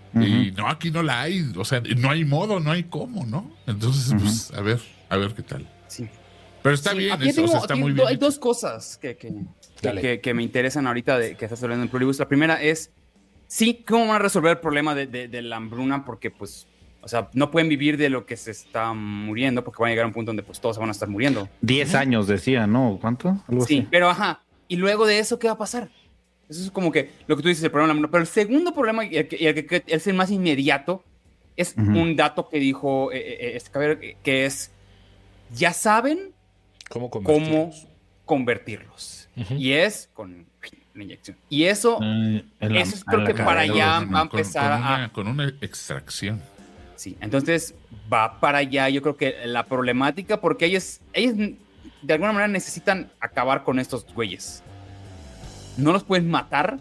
Y no, aquí no la hay, o sea, no hay modo, no hay cómo, ¿no? Entonces, pues, a ver, a ver qué tal. Sí. Pero está Sí, bien, aquí eso, o tengo- sea, está aquí muy do- bien. Hay hecho. dos cosas que, que, Dale. que, que me interesan ahorita de que estás hablando en Pluribus. La primera es, sí, ¿cómo van a resolver el problema de, de- de la hambruna? Porque, pues, o sea, no pueden vivir de lo que se está muriendo, porque van a llegar a un punto donde, pues, todos se van a estar muriendo. Diez años decía, ¿no? ¿Cuánto? Algo Sí, así. pero ajá. Y luego de eso, ¿qué va a pasar? Eso es como que lo que tú dices, el problema de la hambruna. Pero el segundo problema, y el que, y el que- que es el más inmediato, es Ujú. un dato que dijo eh, eh, este caballero, que- que es, ya saben ¿Cómo cómo convertirlos? convertirlos. Ujú. Y es con una inyección. Y eso, Eh, en la- eso es en creo la que para cabeza. allá Con- va a con- empezar con una, a... con una extracción. Sí, entonces va para allá, yo creo que la problemática, porque ellos, ellos de alguna manera necesitan acabar con estos güeyes. No los pueden matar,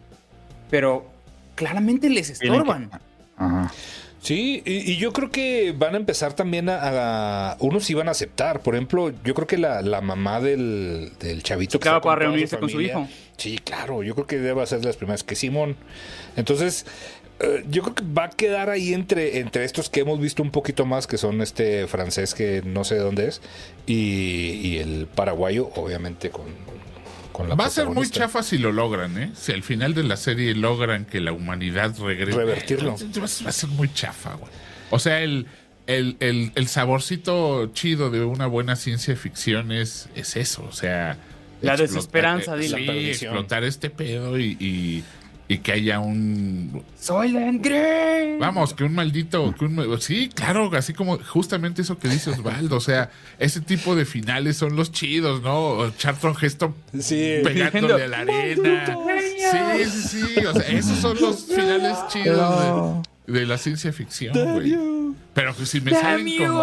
pero claramente les Tienen que- estorban. Ajá. Sí, y, y yo creo que van a empezar también a, a- Unos sí van a aceptar. Por ejemplo, yo creo que la, la mamá del, del chavito que Claro, está con para toda reunirse con su familia, hijo. Sí, claro, yo creo que debe ser de las primeras que Simón. Entonces, eh, yo creo que va a quedar ahí entre, entre estos que hemos visto un poquito más, que son este francés que no sé de dónde es, y, y el paraguayo, obviamente con, con la Va a ser muy protagonista. chafa si lo logran, ¿eh? Si al final de la serie logran que la humanidad regrese. Revertirlo. Va a ser muy chafa, güey. O sea, el, el, el, el saborcito chido de una buena ciencia ficción es, es eso. O sea. La explotar- desesperanza, eh, dile. sí, La perdición. explotar este pedo y, y, y que haya un. Soylent Green. Vamos, que un maldito. Que un, sí, claro, así como justamente eso que dice Osvaldo. O sea, ese tipo de finales son los chidos, ¿no? Charlton Heston Sí. pegándole a la arena. Sí, sí, sí. O sea, esos son los finales chidos de, de la ciencia ficción, güey. Pero que si me salen como.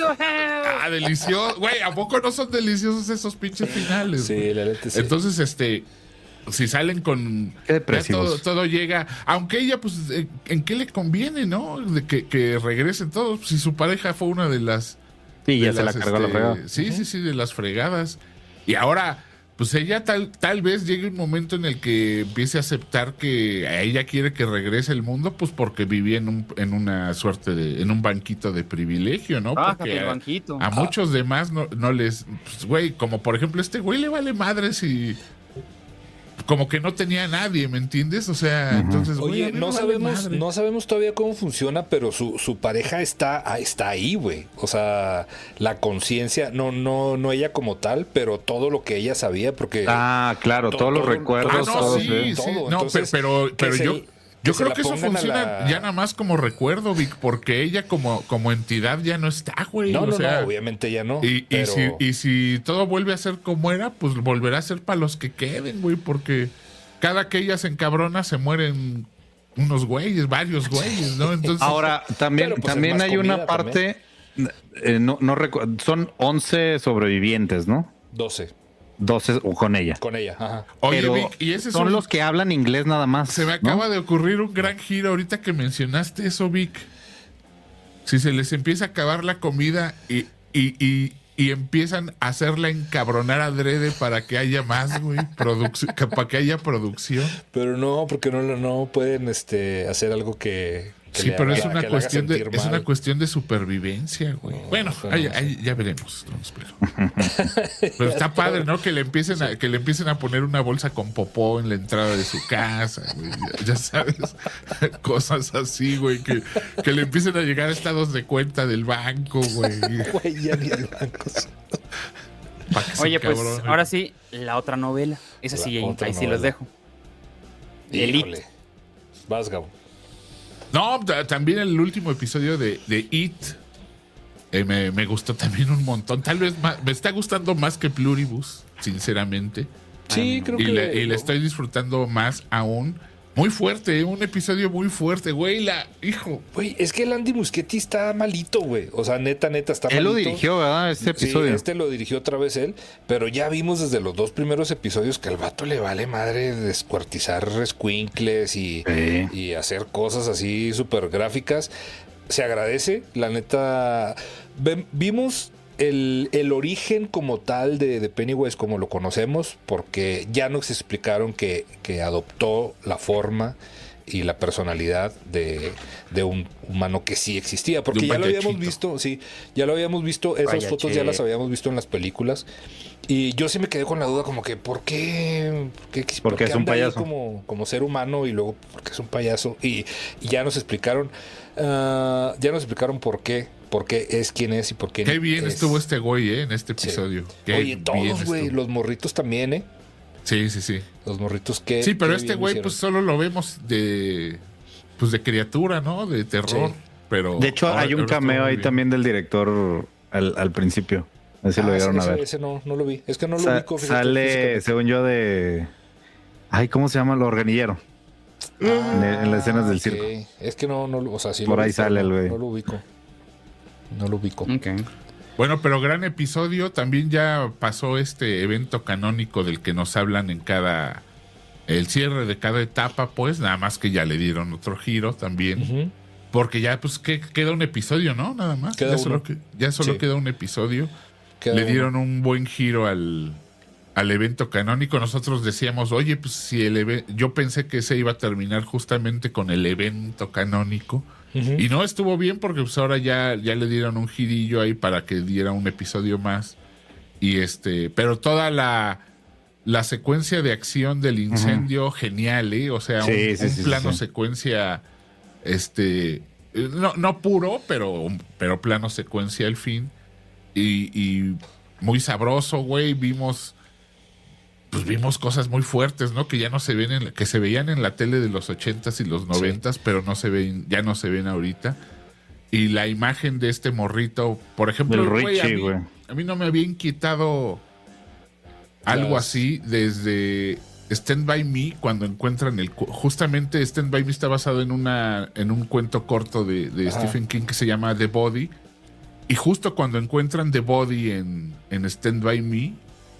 Ah, delicioso. Güey, ¿a poco no son deliciosos esos pinches finales? Sí, güey? la neta sí. Entonces, este. Si salen con. Qué ya depresivos. todo, todo llega. Aunque ella, pues, eh, ¿en qué le conviene, no? De que, que regresen todos. Si su pareja fue una de las. Sí, ya de se la las, cargó la este, fregada. Sí, sí, sí, de las fregadas. Y ahora, pues ella tal, tal vez llegue un momento en el que empiece a aceptar que a ella quiere que regrese el mundo, pues porque vivía en, un, en una suerte de, en un banquito de privilegio, ¿no? Bájate Porque el a, banquito. a muchos demás no, no les, pues, güey, como por ejemplo este güey le vale madres y como que no tenía a nadie, ¿me entiendes? O sea, entonces, güey, a Oye, mí no me vale sabemos, madre. no sabemos todavía cómo funciona, pero su, su pareja está, ah, está ahí, güey. O sea, la conciencia, no, no, no ella como tal, pero todo lo que ella sabía, porque Ah, claro, To- todos los todo- recuerdos, Ah, no, todo, sí, sí. sí. todo. No, Entonces, pero, pero, que pero se- yo, que yo se creo la que eso pongan a funciona la- ya nada más como recuerdo, Vic, porque ella como, como entidad ya no está, güey. no, o no, sea, no, obviamente ya no. y, y pero si, y si todo vuelve a ser como era, pues volverá a ser para los que queden, güey, porque cada que ella se encabrona se mueren unos güeyes, varios güeyes, ¿no? Entonces, ahora, también, pues, también hay una parte, eh, no, no recu- son once sobrevivientes, ¿no? doce. doce o con ella. Con ella, ajá. Oye, Pero Vic, y ese son un... los que hablan inglés nada más. Se me ¿no? acaba de ocurrir un gran giro ahorita que mencionaste eso, Vic. Si se les empieza a acabar la comida y, y, y, y empiezan a hacerla encabronar adrede para que haya más, güey, produc- para que haya producción. Pero no, porque no, no pueden este, hacer algo que... que Sí, le pero haga- es una que le haga cuestión de sentir es mal. una cuestión de supervivencia, güey. No, bueno, pero ahí- no sé. ahí ya veremos, no, pero, pero está padre, ¿no? Que le empiecen a que le empiecen a poner una bolsa con popó en la entrada de su casa, güey. Ya, ya sabes, cosas así, güey, que, que le empiecen a llegar estados de cuenta del banco, güey. Güey, ya ni el banco. Pa' que se Oye, pues encabronen. ahora sí, la otra novela. Esa La sí, otra ahí sí novela. los dejo. Elite. Híjole. Vas, Gabo. No, ta- también el último episodio de, de It eh, me, me gustó también un montón. Tal vez más, me está gustando más que Pluribus, sinceramente. Sí, creo Y que... le, y le estoy disfrutando más aún. Muy fuerte, ¿eh? Un episodio muy fuerte, güey. La, hijo. Güey, es que el Andy Muschietti está malito, güey. O sea, neta, neta, está Él malito. lo dirigió, ¿verdad? Este episodio. Sí, este lo dirigió otra vez él, pero ya vimos desde los dos primeros episodios que al vato le vale madre descuartizar escuincles y, Sí. y hacer cosas así súper gráficas. Se agradece, la neta. Ven- vimos el, el origen como tal de, de Pennywise como lo conocemos, porque ya nos explicaron que, que adoptó la forma y la personalidad de, de un humano que sí existía, porque De un ya lo habíamos payachito. visto, sí, ya lo habíamos visto, esas Payache. fotos ya las habíamos visto en las películas, y yo sí me quedé con la duda como que ¿por qué? ¿Por qué, por Porque qué es un anda ahí payaso. como, como ser humano y luego porque es un payaso? Y, y ya nos explicaron, ah, ya nos explicaron por qué, por qué es quien es y por qué Qué bien es. estuvo este güey, ¿eh? En este Sí. episodio. Qué Oye, bien todos, güey, estuvo. los morritos también, ¿eh? Sí, sí, sí. Los morritos que... Sí, pero qué este bien güey, hicieron. pues solo lo vemos de. Pues de criatura, ¿no? De terror. Sí. Pero. De hecho, ahora- hay un ahora estuvo cameo muy ahí bien. también del director al, al principio. A ver si Ah, lo llegaron ese, a ver. ese no, no lo vi. Es que no lo Sa- ubico. fíjate, sale, físicamente. según yo, de. Ay, ¿cómo se llama? El organillero. Ah, en, en las escenas del ok. circo. Es que no, no, lo- o sea, sí Por lo ahí vi, pero sale el no, güey. No lo ubico. No lo ubico. Ok. Bueno, pero gran episodio. También ya pasó este evento canónico del que nos hablan en cada. El cierre de cada etapa, pues, nada más que ya le dieron otro giro también. Ujú. Porque ya, pues, que queda un episodio, ¿no? Nada más. Queda ya uno. solo, que- ya solo Sí. queda un episodio. Queda Le uno. dieron un buen giro al, al evento canónico. Nosotros decíamos, oye, pues si el eve- yo pensé que se iba a terminar justamente con el evento canónico. Ujú. Y no estuvo bien porque pues ahora ya, ya le dieron un girillo ahí para que diera un episodio más. Y este, pero toda la, la secuencia de acción del incendio, genial, ¿eh? O sea, Sí, un, sí, un sí, sí, plano sí. secuencia, este, eh, no, no puro, pero, pero plano secuencia al fin. Y, y muy sabroso, güey. Vimos, pues vimos cosas muy fuertes, ¿no? Que ya no se ven, en la- que se veían en la tele de los ochentas y los noventas, pero no se ven, ya no se ven ahorita. Y la imagen de este morrito, por ejemplo, Del güey, a Richie, mí- güey. a mí no me había inquietado algo Las- así desde Stand By Me, cuando encuentran el... cu- Justamente Stand By Me está basado en una en un cuento corto de, de Ajá. Stephen King que se llama The Body. Y justo cuando encuentran The Body en, en Stand By Me,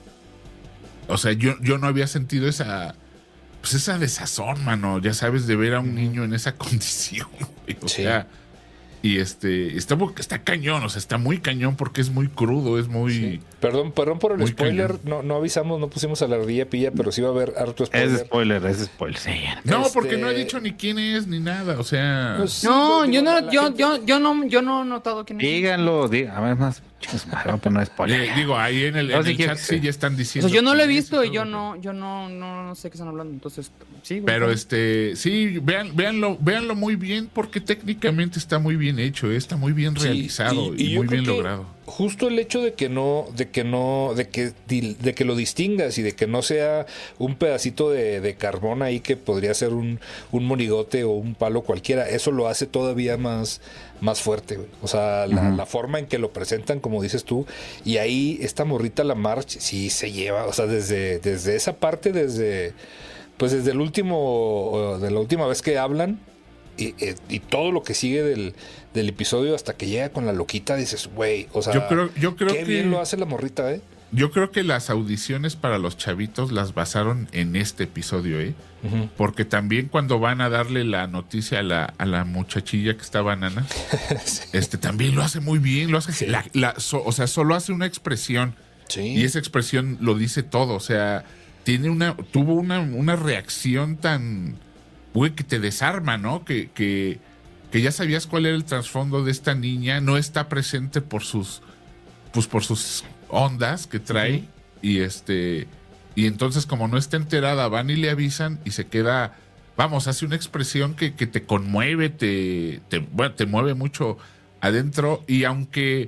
o sea, yo, yo no había sentido esa... Pues esa desazón, mano, ya sabes, de ver a un niño en esa condición, güey. O Sí. sea, y este, está, mu- está cañón, o sea, está muy cañón porque es muy crudo, es muy... Sí. Perdón, perdón por el Muy spoiler. cañón. No, no avisamos, no pusimos a la ardilla pilla, pero sí va a haber harto spoiler. Es spoiler, es spoiler. Sí. No, Este- porque no he dicho ni quién es ni nada, o sea... Pues sí, No, digo, yo la- no, la yo, gente- yo, yo no, yo no he notado quién es. Díganlo, digan. A ver, más. Chicos, madre, vamos a poner spoiler. eh, digo, ahí en el, No, en sí el quiero chat que sí sí. ya están O diciendo... sea, yo no lo he quién es visto y todo, yo pero- no, yo no, no, no sé qué están hablando. Entonces, sí, güey. Pero está este, sí, vean, véanlo, véanlo muy bien porque técnicamente está muy bien hecho, eh, está muy bien Sí, realizado y, yo muy creo bien que logrado. Justo el hecho de que no, de que no, de que, di- de que lo distingas y de que no sea un pedacito de, de carbón ahí que podría ser un, un monigote o un palo cualquiera, eso lo hace todavía más, más fuerte, güey. O sea, la, Ujú. la forma en que lo presentan, como dices tú, y ahí esta morrita la March sí se lleva, o sea, desde, desde esa parte, desde pues desde el último, de la última vez que hablan y, y, y todo lo que sigue del, del episodio hasta que llega con la loquita, dices, güey, o sea, yo creo, yo creo qué que, bien lo hace la morrita, ¿eh? Yo creo que las audiciones para los chavitos las basaron en este episodio, ¿eh? Uh-huh. Porque también cuando van a darle la noticia a la, a la muchachilla que está banana, sí. este también lo hace muy bien, lo hace, sí. la, la, so, o sea, solo hace una expresión sí. y esa expresión lo dice todo, o sea, tiene una, tuvo una, una reacción tan, güey, que te desarma, ¿no? Que, que, que ya sabías cuál era el trasfondo de esta niña, no está presente por sus, pues por sus ondas que trae uh-huh. y este y entonces como no está enterada van y le avisan y se queda, vamos, hace una expresión que, que te conmueve, te, te, bueno, te mueve mucho adentro y aunque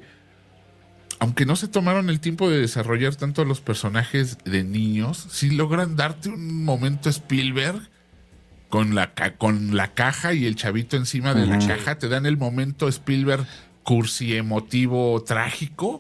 aunque no se tomaron el tiempo de desarrollar tanto los personajes de niños, sí logran darte un momento Spielberg con la, con la caja y el chavito encima uh-huh. de la caja, te dan el momento Spielberg cursi, emotivo, trágico.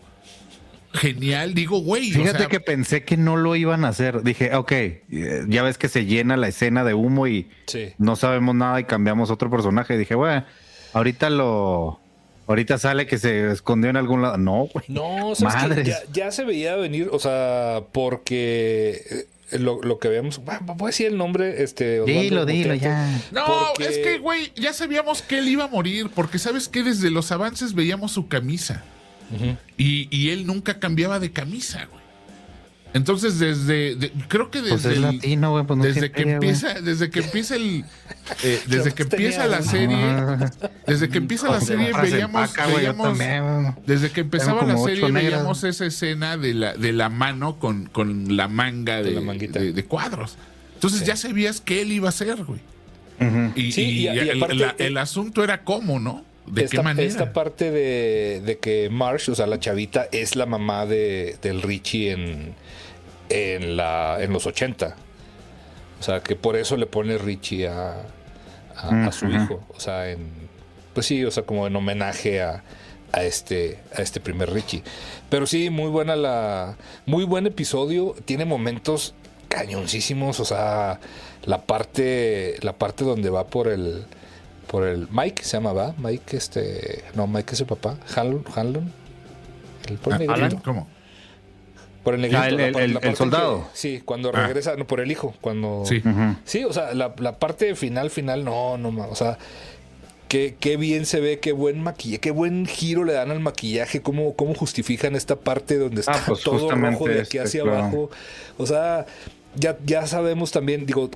Genial, digo, güey. Fíjate o sea, que pensé que no lo iban a hacer. Dije, ok, ya ves que se llena la escena de humo y sí. no sabemos nada y cambiamos otro personaje. Dije, güey, ahorita lo... Ahorita sale que se escondió en algún lado. No, güey. No, ¿sabes qué? Ya, ya se veía venir, o sea, porque... Lo, lo que veamos, voy a decir el nombre, este. Osvaldo, dilo, dilo, ya. No, porque... es que, güey, ya sabíamos que él iba a morir, porque sabes que desde los avances veíamos su camisa. Uh-huh. Y, y él nunca cambiaba de camisa, güey. Entonces, desde. De, creo que desde. Pues es el, latino, güey, pues no desde, que pega, empieza, desde que empieza el. Eh, desde que empieza la serie. Desde que empieza la serie, veíamos. Paca, veíamos wey, también, desde que empezaba la serie, veíamos esa escena de la, de la mano con, con la manga de, de, la de, de cuadros. Entonces, sí. ya sabías que él iba a ser, güey. Uh-huh. Y, sí, y, y, y el, aparte, la, el asunto era cómo, ¿no? ¿De esta, qué manera? Esta parte de, de que Marsh, o sea, la chavita, es la mamá de, del Richie en, en, la, en los ochenta. O sea, que por eso le pone Richie a, a, uh-huh. a su hijo. O sea, en, pues sí, o sea, como en homenaje a, a, este, a este primer Richie. Pero sí, muy buena la... Muy buen episodio. Tiene momentos cañoncísimos. O sea, la parte, la parte donde va por el... Por el Mike se llama, ¿va? Mike, este. No, Mike es el papá. Hanlon. Hanlon. El por el ¿Alan? ¿Cómo? Por el negrito. Ah, el, la, el, la el soldado. Que, sí, cuando ah. regresa. No, por el hijo. Cuando. Sí. Uh-huh. Sí, o sea, la, la parte final, final, no, no, o sea. Qué, qué bien se ve, qué buen maquillaje, qué buen giro le dan al maquillaje, cómo, cómo justifican esta parte donde está ah, pues todo rojo de aquí hacia este, abajo. Claro. O sea, ya, ya sabemos también, digo.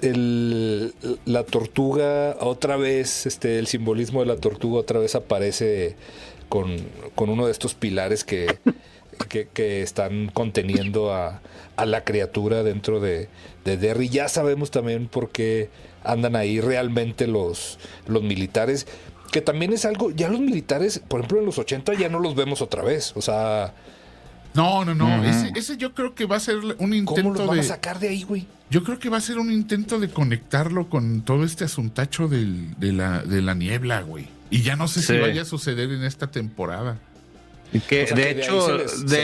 El, la tortuga otra vez, este, el simbolismo de la tortuga otra vez aparece con, con uno de estos pilares que, que, que están conteniendo a, a la criatura dentro de, de Derry. Ya sabemos también por qué andan ahí realmente los, los militares, que también es algo, ya los militares, por ejemplo en los ochenta ya no los vemos otra vez, o sea... No, no, no, uh-huh. ese, ese yo creo que va a ser un intento ¿Cómo los van de... a sacar de ahí, güey? Yo creo que va a ser un intento de conectarlo con todo este asuntacho del, de, la, de la niebla, güey. Y ya no sé sí. si vaya a suceder en esta temporada. Y que, o sea, de, que hecho, de, les, de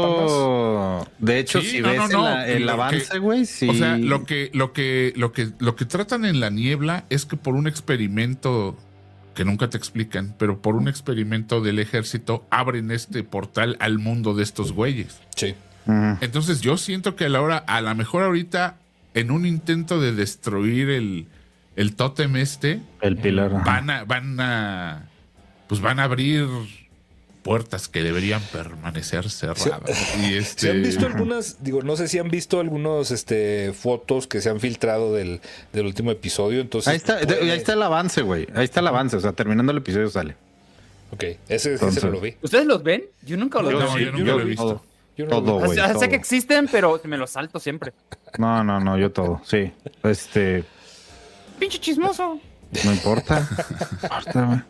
hecho, de hecho, sí, si no, ves no, no. el, el avance, güey, sí. O sea, lo que, lo que, lo que, lo que tratan en la niebla es que por un experimento que nunca te explican, pero por un experimento del ejército abren este portal al mundo de estos güeyes. Sí. Uh-huh. Entonces yo siento que a la hora, a lo mejor ahorita, en un intento de destruir el, el tótem este, el pilar, van a, van a, pues van a abrir puertas que deberían permanecer cerradas. ¿Sí? Y este... ¿Se han visto algunas, digo, no sé si han visto algunos este, fotos que se han filtrado del, del último episodio? Entonces, ahí está, puede... ahí está el avance, güey. Ahí está el avance, o sea, terminando el episodio sale. Ok, ese, ese no lo vi. ¿Ustedes los ven? Yo nunca los yo, veo. No, yo, yo nunca yo, lo he visto. Todo, yo no todo, güey. O sea, todo. Sé que existen, pero me los salto siempre. No, no, no, yo todo, sí. Este... Pinche chismoso. No importa. No importa, güey.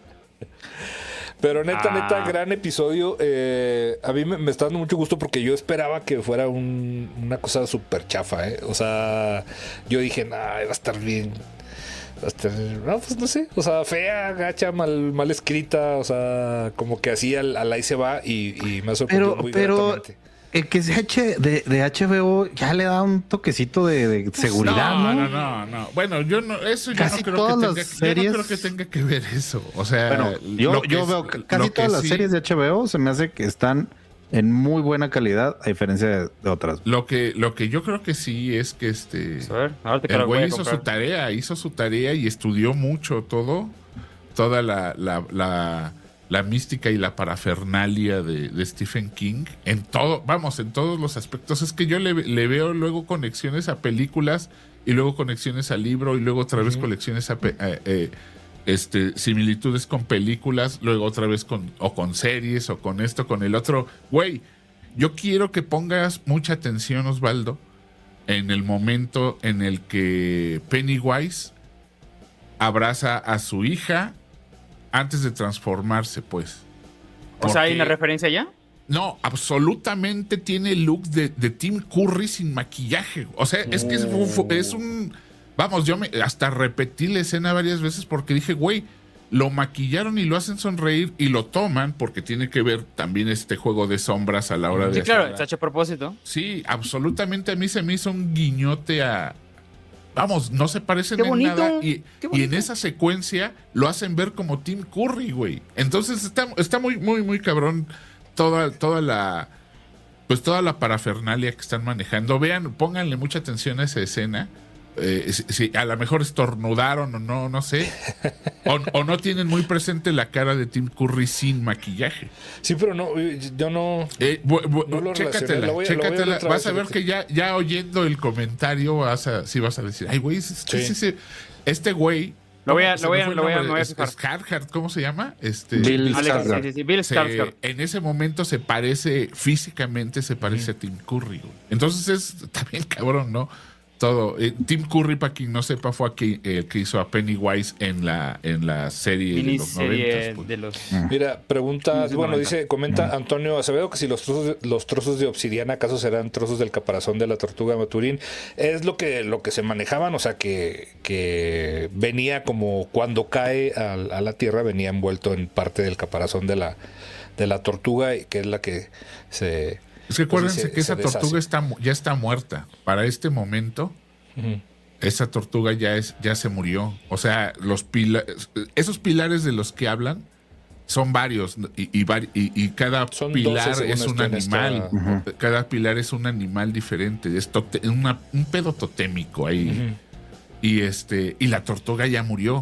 Pero neta, ah. neta, gran episodio. Eh, a mí me, me está dando mucho gusto porque yo esperaba que fuera un, una cosa súper chafa, ¿eh? O sea, yo dije, nah, va a estar bien. Va a estar, no, pues no sé. O sea, fea, gacha, mal, mal escrita. O sea, como que así al, al ahí se va y, y me ha sorprendido pero, muy pero, gratamente. el que sea H, de, de H B O ya le da un toquecito de, de seguridad, ¿no? No, no, no, no. Bueno, yo no, eso yo casi no creo todas que las tenga, series... yo no creo que tenga que ver eso. O sea, bueno, yo, yo es, veo casi todas las sí, series de H B O se me hace que están en muy buena calidad, a diferencia de, de otras. Lo que, lo que yo creo que sí es que este a ver, ahora te el güey hizo su tarea, hizo su tarea y estudió mucho todo, toda la, la, la, la mística y la parafernalia de, de Stephen King, en todo, vamos, en todos los aspectos. Es que yo le, le veo luego conexiones a películas y luego conexiones al libro y luego otra vez uh-huh. conexiones a... Eh, eh, Este, similitudes con películas, luego otra vez con o con series o con esto, con el otro. Güey, yo quiero que pongas mucha atención, Osvaldo, en el momento en el que Pennywise abraza a su hija antes de transformarse, pues. O sea, ¿hay una referencia ya? No, absolutamente tiene el look de, de Tim Curry sin maquillaje. O sea, es que es, es un... Vamos, yo me, hasta repetí la escena varias veces porque dije, güey, lo maquillaron y lo hacen sonreír y lo toman porque tiene que ver también este juego de sombras a la hora sí, de... Sí, claro, está hecho a propósito. Sí, absolutamente a mí se me hizo un guiñote a... Vamos, no se parecen en nada y, y en esa secuencia lo hacen ver como Tim Curry, güey. Entonces está, está muy, muy, muy cabrón toda, toda la... Pues toda la parafernalia que están manejando. Vean, pónganle mucha atención a esa escena. Eh, si, si a lo mejor estornudaron o no, no sé. O, o no tienen muy presente la cara de Tim Curry sin maquillaje. Sí, pero no, yo no. Eh, bu, bu, no lo chécatela, voy a, chécatela. Vas a ver que ya, ya oyendo el comentario, vas a, sí vas a decir, ay, güey, es, es, es, este güey. Lo voy a, lo voy a, lo voy a, me voy a fijar. Skarsgård, ¿cómo se llama? Este, Bill Skarsgård. Sí, sí, sí, Bill Skarsgård. En ese momento se parece, físicamente se parece mm. a Tim Curry, güey. Entonces es también cabrón, ¿no? Todo. Eh, Tim Curry, para quien no sepa, fue el eh, que hizo a Pennywise en la, en la serie de los noventas. Pues. De los... Mira, pregunta, bueno, dice, comenta Antonio Acevedo que si los trozos, de, los trozos de obsidiana acaso serán trozos del caparazón de la tortuga Maturín. Es lo que, lo que se manejaban, o sea, que, que venía como cuando cae a, a la tierra, venía envuelto en parte del caparazón de la, de la tortuga, que es la que se... Es que acuérdense pues, se, que esa tortuga está, ya está muerta. Para este momento, uh-huh. esa tortuga ya es ya se murió. O sea, los pilares, esos pilares de los que hablan son varios y, y, y, y cada son pilar es un animal. Esta... Uh-huh. Cada pilar es un animal diferente. Es tote, una, un pedo totémico ahí. Uh-huh. Y este y la tortuga ya murió.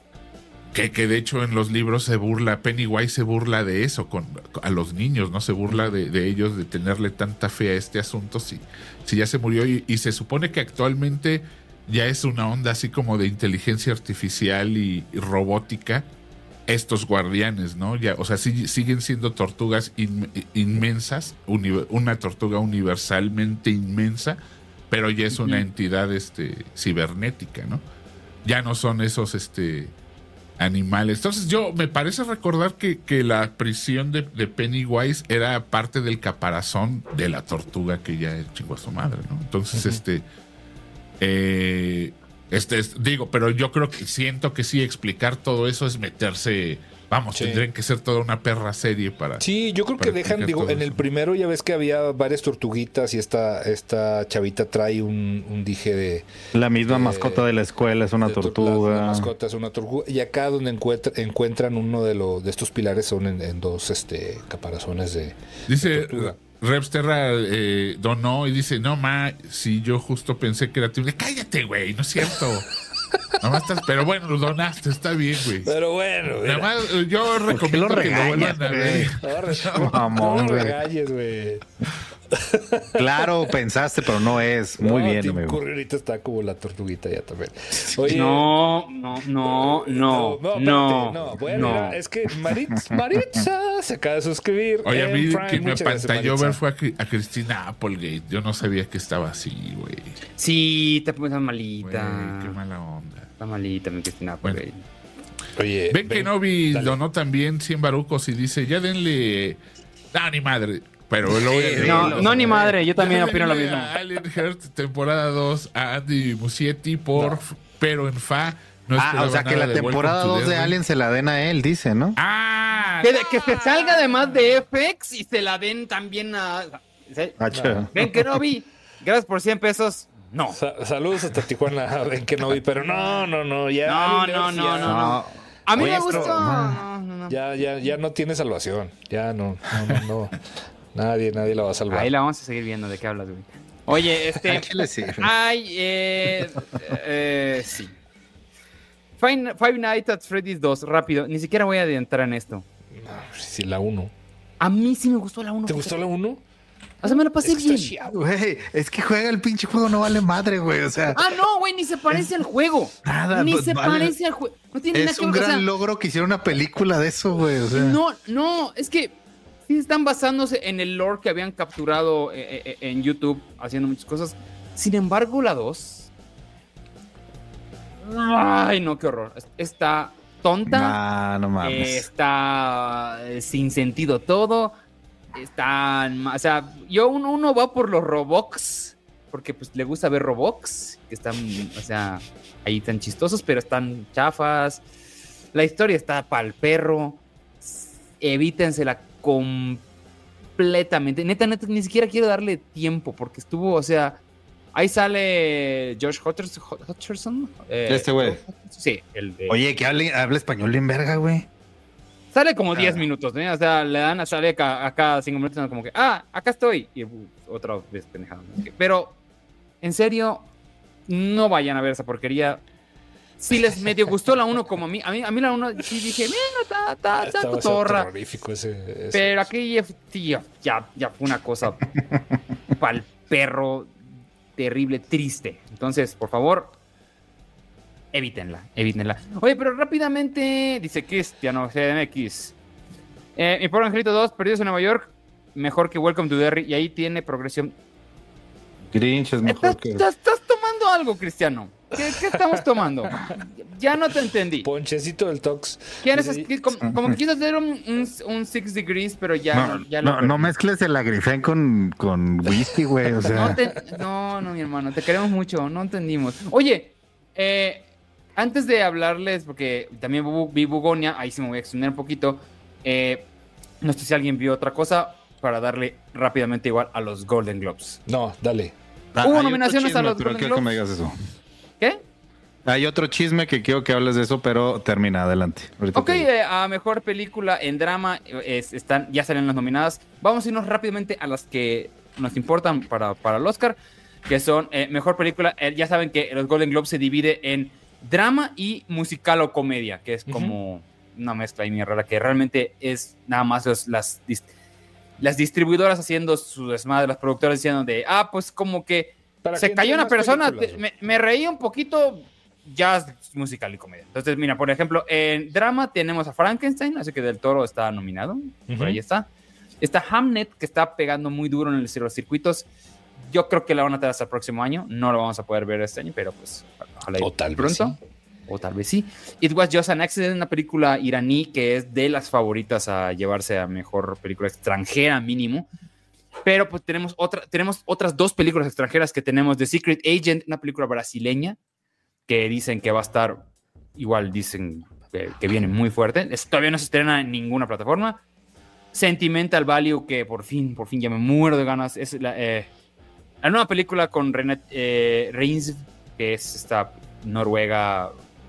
Que, que de hecho en los libros se burla, Pennywise se burla de eso con, a los niños, ¿no? Se burla de, de ellos, de tenerle tanta fe a este asunto si, si ya se murió. Y, y se supone que actualmente ya es una onda así como de inteligencia artificial y, y robótica estos guardianes, ¿no? Ya, o sea, sí, siguen siendo tortugas in, inmensas, uni, una tortuga universalmente inmensa, pero ya es una uh-huh. entidad este, cibernética, ¿no? Ya no son esos... este animales. Entonces yo me parece recordar que, que la prisión de, de Pennywise era parte del caparazón de la tortuga que ya chingó a su madre, ¿no? Entonces, uh-huh. este, eh, este es, digo, pero yo creo que siento que sí explicar todo eso es meterse, vamos, sí. tendrían que ser toda una perra serie para... Sí, yo creo que dejan, digo, en eso. El primero ya ves que había varias tortuguitas y esta, esta chavita trae un, un dije de... La misma de, mascota de la escuela es una de, tortuga. La, la mascota es una tortuga. Y acá donde encuentra, encuentran uno de, los de estos pilares son en, en dos este caparazones de, dice, de tortuga. Repsterra eh, donó y dice, no, ma, si yo justo pensé que era tú. Cállate, güey, no es cierto. Nada más estás, pero bueno, lo donaste, está bien, güey. Pero bueno, nada más yo recomiendo lo regañas, que lo vuelvan a ver. No, no, no lo regañes, güey. Claro, pensaste, pero no es. Muy no, bien, Tim amigo. Curry ahorita está como la tortuguita ya también. Oye, no, no, no, no, no, no. no. Bueno, no. Mira, es que Maritza, Maritza se acaba de suscribir. Oye, a mí que me apantalló ver fue a, a Cristina Applegate. Yo no sabía que estaba así, güey. Sí, te pones malita. Güey, qué mala onda. Está malita mi Cristina Applegate. Bueno. Oye, ven, ven que Novi donó también cien barucos y dice, ya denle... No, ni madre. Pero lo voy a leer. No, no, ni madre, yo también opino lo mismo. Alien Heart, temporada dos, a Andy Muschietti por, no. pero en fa. No ah, o sea que la temporada dos de Alien se la den a él, dice, ¿no? Ah, que, que se salga además de F X y se la den también a... No. Ven que no vi. Gracias por cien pesos. No. Sa- saludos hasta Tijuana. Ven que no vi, pero no, no, no. Ya, no, no, no, no, no. A mí Oye, me gustó. No, no, no. Ya, ya, ya no tiene salvación. Ya no, no, no, no. Nadie, nadie la va a salvar. Ahí la vamos a seguir viendo. ¿De qué hablas, güey? Oye, este. ¿Qué le sirve? Ay, eh, eh, sí. Five, Five Nights at Freddy's dos, rápido. Ni siquiera voy a adentrar en esto. No, sí, la uno. A mí sí me gustó la uno. ¿Te gustó la uno? O sea, me la pasé bien. Güey, es que juega el pinche juego, no vale madre, güey. O sea. Ah, no, güey, ni se parece al juego. Nada, Ni pues, se vale. parece al juego. No tiene Es nada que un ver, gran o sea, logro que hicieron una película de eso, güey. O sea. No, no, es que sí están basándose en el lore que habían capturado eh, eh, en YouTube, haciendo muchas cosas. Sin embargo, la dos. Ay, no, qué horror. Está tonta. Nah, no mames. eh, está eh, sin sentido todo. Están, o sea, yo uno, uno va por los Roblox, porque pues le gusta ver Roblox, que están, o sea, ahí tan chistosos, pero están chafas. La historia está pa'l perro. Evítensela completamente. Neta, neta, ni siquiera quiero darle tiempo, porque estuvo, o sea, ahí sale Josh Hutcherson. Eh, este güey. Sí, el de... Oye, que hable, habla español bien verga, güey. Sale como diez minutos, ¿no? O sea, le dan a sale a, a cada cinco minutos como que, ah, acá estoy. Y uh, otra vez pendejada. Pero, en serio, no vayan a ver esa porquería. Si les medio gustó la uno como a mí, a mí, a mí la uno sí dije, mira, está, está, está cotorra. Terrorífico ese, ese. Pero aquí, tío, ya, ya fue una cosa pa'l perro, terrible, triste. Entonces, por favor, evítenla, evítenla. Oye, pero rápidamente, dice Cristiano C M X. Eh, mi pobre angelito dos, Perdidos en Nueva York, mejor que Welcome to Derry, y ahí tiene progresión. Grinch es mejor ¿Estás, que... estás, estás tomando algo, Cristiano? ¿Qué, qué estamos tomando? Ya no te entendí. Ponchecito del Tox. ¿Quieres, es, como, como que quieres hacer un, un, un Six Degrees, pero ya No, no, ya no, no mezcles el agrifén con, con whisky, güey. O sea. No, te, no, no, mi hermano, te queremos mucho, no entendimos. Oye, eh, antes de hablarles, porque también vi Bugonia, ahí sí me voy a extender un poquito. Eh, no sé si alguien vio otra cosa para darle rápidamente igual a los Golden Globes. No, dale. Ah, Hubo hay nominaciones otro chisme, a los pero Golden quiero que me Globes. digas eso. ¿Qué? Hay otro chisme que quiero que hables de eso, pero termina, adelante. Ahorita Ok, te digo. eh, a mejor película en drama es, están, ya salen las nominadas. Vamos a irnos rápidamente a las que nos importan para, para el Oscar, que son eh, mejor película. Eh, ya saben que los Golden Globes se divide en drama y musical o comedia, que es como uh-huh. una mezcla ahí muy rara, que realmente es nada más los, las, las distribuidoras haciendo su desmadre, las productoras diciendo de, ah, pues como que se cayó una persona, te, me, me reí un poquito, jazz, musical y comedia. Entonces, mira, por ejemplo, en drama tenemos a Frankenstein, así que Del Toro está nominado, uh-huh. por ahí está. Está Hamnet, que está pegando muy duro en los circuitos. Yo creo que la van a tener hasta el próximo año. No lo vamos a poder ver este año, pero pues ojalá o tal pronto. Vez sí. O tal vez sí. It Was Just an Accident, una película iraní que es de las favoritas a llevarse a mejor película extranjera mínimo. Pero pues tenemos, otra, tenemos otras dos películas extranjeras que tenemos. The Secret Agent, una película brasileña que dicen que va a estar, igual dicen que, que viene muy fuerte. Es, todavía no se estrena en ninguna plataforma. Sentimental Value, que por fin, por fin ya me muero de ganas. Es la, eh, la nueva película con Renate eh, Reins, que es esta noruega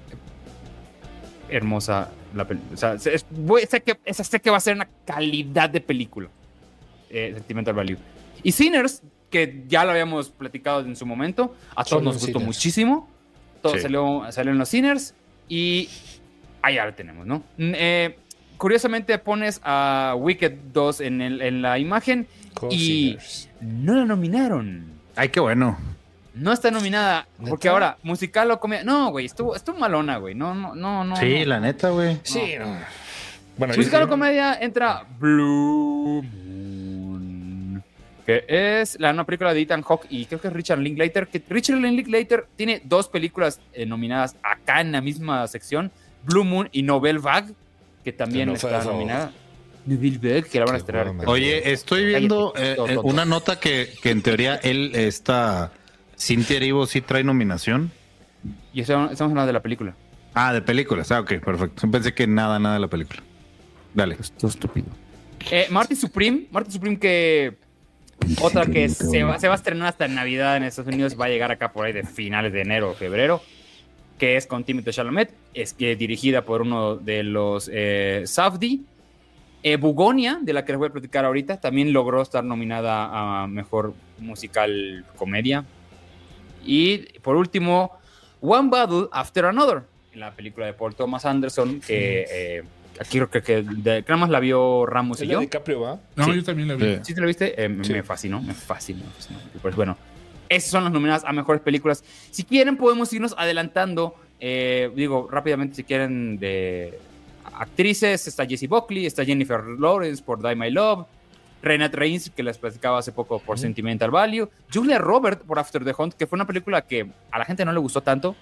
hermosa. La o sea, es, voy, sé, que, es, sé que va a ser una calidad de película. Eh, Sentimental Value. Y Sinners, que ya lo habíamos platicado en su momento. A todos Son nos gustó Sinners. Muchísimo. Todo sí. salió, salió en los Sinners. Y ahí ya lo tenemos, ¿no? Eh, curiosamente pones a Wicked dos en, el, en la imagen Con y Sinners. No la nominaron. Ay, qué bueno. No está nominada, porque ¿neta? Ahora, musical o comedia. No, güey, estuvo, estuvo malona, güey. No, no, no, no. Sí, no. la neta, güey. Sí, no. Bueno, musical yo... o comedia entra Blue Moon, que es la nueva película de Ethan Hawke y creo que es Richard Linklater. Que Richard Linklater tiene dos películas eh, nominadas acá en la misma sección: Blue Moon y Nouvelle Vague, que también no está nominada. Nouvelle Vague, que la van a estrenar. Bueno, oye, estoy viendo eh, eh, una nota que, que en teoría él está. Cynthia Erivo sí trae nominación. Y estamos, estamos hablando de la película. Ah, de películas. Ah, ok, perfecto. Pensé que nada, nada de la película. Dale. Esto estúpido. Eh, Marty Supreme. Marty Supreme que Otra que se va, se va a estrenar hasta en Navidad en Estados Unidos, va a llegar acá por ahí de finales de enero o febrero, que es con Timothée Chalamet, es que dirigida por uno de los eh, Safdie. Eh, Bugonia, de la que les voy a platicar ahorita, también logró estar nominada a Mejor Musical Comedia. Y por último, One Battle After Another, en la película de Paul Thomas Anderson, que eh, aquí creo que, que de, nada más la vio Ramos y yo. ¿De DiCaprio va? No, sí. yo también la vi. ¿Sí te la viste? Eh, sí. Me fascinó, me fascinó. Me fascinó. Pues bueno, esas son las nominadas a Mejores Películas. Si quieren, podemos irnos adelantando. Eh, digo, rápidamente, si quieren, de actrices, está Jessie Buckley, está Jennifer Lawrence por Die My Love, Renate Reigns, que les platicaba hace poco por mm. Sentimental Value, Julia Roberts por After the Hunt, que fue una película que a la gente no le gustó tanto,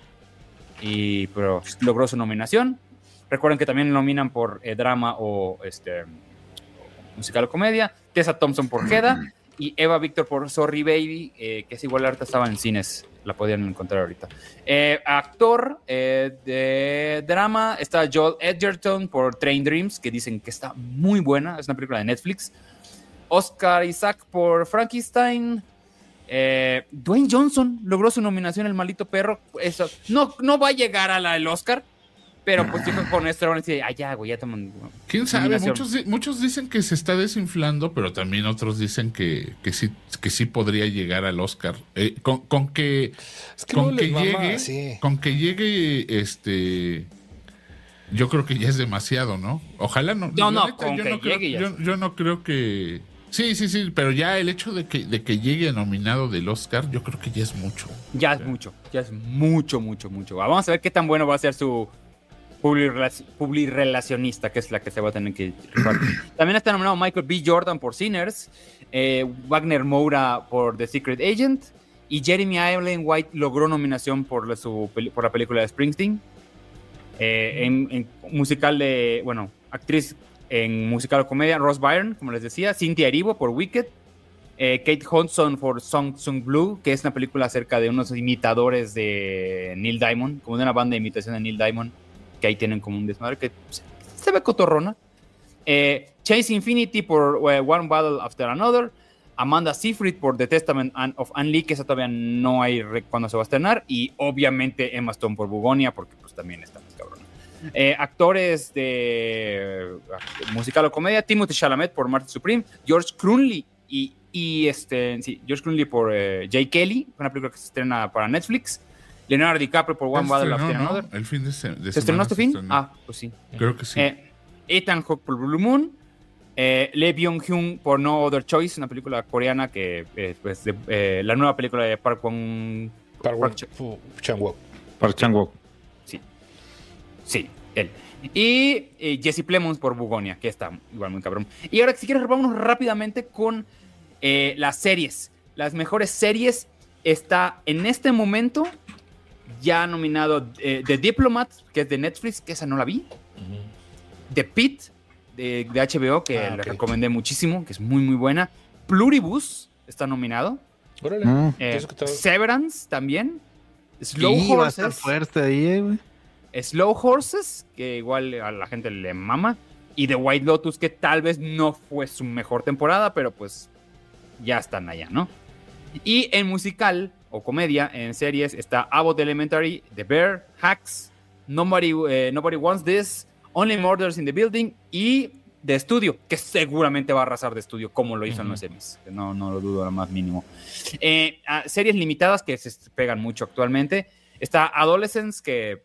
y, pero logró su nominación. Recuerden que también nominan por eh, drama o este, musical o comedia, Tessa Thompson por Hedda, y Eva Victor por Sorry Baby, eh, que es igual, ahorita estaba en cines, la podían encontrar ahorita. Eh, actor eh, de drama está Joel Edgerton por Train Dreams, que dicen que está muy buena, es una película de Netflix. Oscar Isaac por Frankenstein. Eh, Dwayne Johnson logró su nominación, El Maldito Perro. Eso, no, no va a llegar a la del Oscar, pero pues yo con esto van a decir, ah, ya, güey, ya toman. ¿Quién sabe? Muchos, muchos dicen que se está desinflando, pero también otros dicen que, que, sí, que sí podría llegar al Oscar. Eh, con, con que, es que, con, no que llegue, mamá, sí. con que llegue, este... Yo creo que ya es demasiado, ¿no? Ojalá no. No, no, neta, con yo que no creo, llegue ya. Yo, yo no creo que... Sí, sí, sí, pero ya el hecho de que, de que llegue nominado del Oscar, yo creo que ya es mucho. Ya es mucho, ya es mucho, mucho, mucho. Vamos a ver qué tan bueno va a ser su publirelacionista, que es la que se va a tener que rifar. También está nominado Michael B. Jordan por Sinners, eh, Wagner Moura por The Secret Agent, y Jeremy Allen White logró nominación por la, su, por la película de Springsteen. Eh, en, en musical de, bueno, actriz en musical o comedia, Ross Byrne, como les decía, Cynthia Erivo por Wicked, eh, Kate Hudson por Song Sung Blue, que es una película acerca de unos imitadores de Neil Diamond, como de una banda de imitación de Neil Diamond, que ahí tienen como un desmadre que se, se ve cotorrona. Eh, Chase Infinity por uh, One Battle After Another, Amanda Seyfried por The Testament of Anne Lee, que esa todavía no hay cuándo se va a estrenar, y obviamente Emma Stone por Bugonia, porque pues también está más cabrón. Eh, actores de uh, musical o comedia, Timothée Chalamet por Martin Supreme, George Clooney y, y este, sí, George Clooney por uh, Jay Kelly, una película que se estrena para Netflix, Leonardo DiCaprio por One Battle After Another. El fin de, se, de ¿Se estrenó este fin? Ah, pues sí. Creo que sí. Eh, Ethan Hawke por Blue Moon, eh, Lee Byung-hun por No Other Choice, una película coreana que eh, pues, de, eh, la nueva película de Park Bong Park, Park Chan-wook. Park Chan-wook. Sí. Sí, él. Y eh, Jesse Plemons por Bugonia, que está igual muy cabrón. Y ahora, si quieres, vámonos rápidamente con eh, las series. Las mejores series está en este momento ya nominado eh, The Diplomat, que es de Netflix, que esa no la vi. Uh-huh. The Pitt, de, de H B O, que ah, okay. le recomendé muchísimo, que es muy, muy buena. Pluribus está nominado. Órale. Uh-huh. Eh, Severance también. Slow sí, Horses. Va a estar fuerte ahí, güey. Slow Horses, que igual a la gente le mama. Y The White Lotus, que tal vez no fue su mejor temporada, pero pues ya están allá, ¿no? Y en musical o comedia, en series, está Abbott Elementary, The Bear, Hacks, Nobody, eh, Nobody Wants This, Only Murders in the Building y The Studio, que seguramente va a arrasar The Studio como lo hizo uh-huh. en los Emmys. No, no lo dudo lo más mínimo. Eh, series limitadas que se pegan mucho actualmente. Está Adolescence, que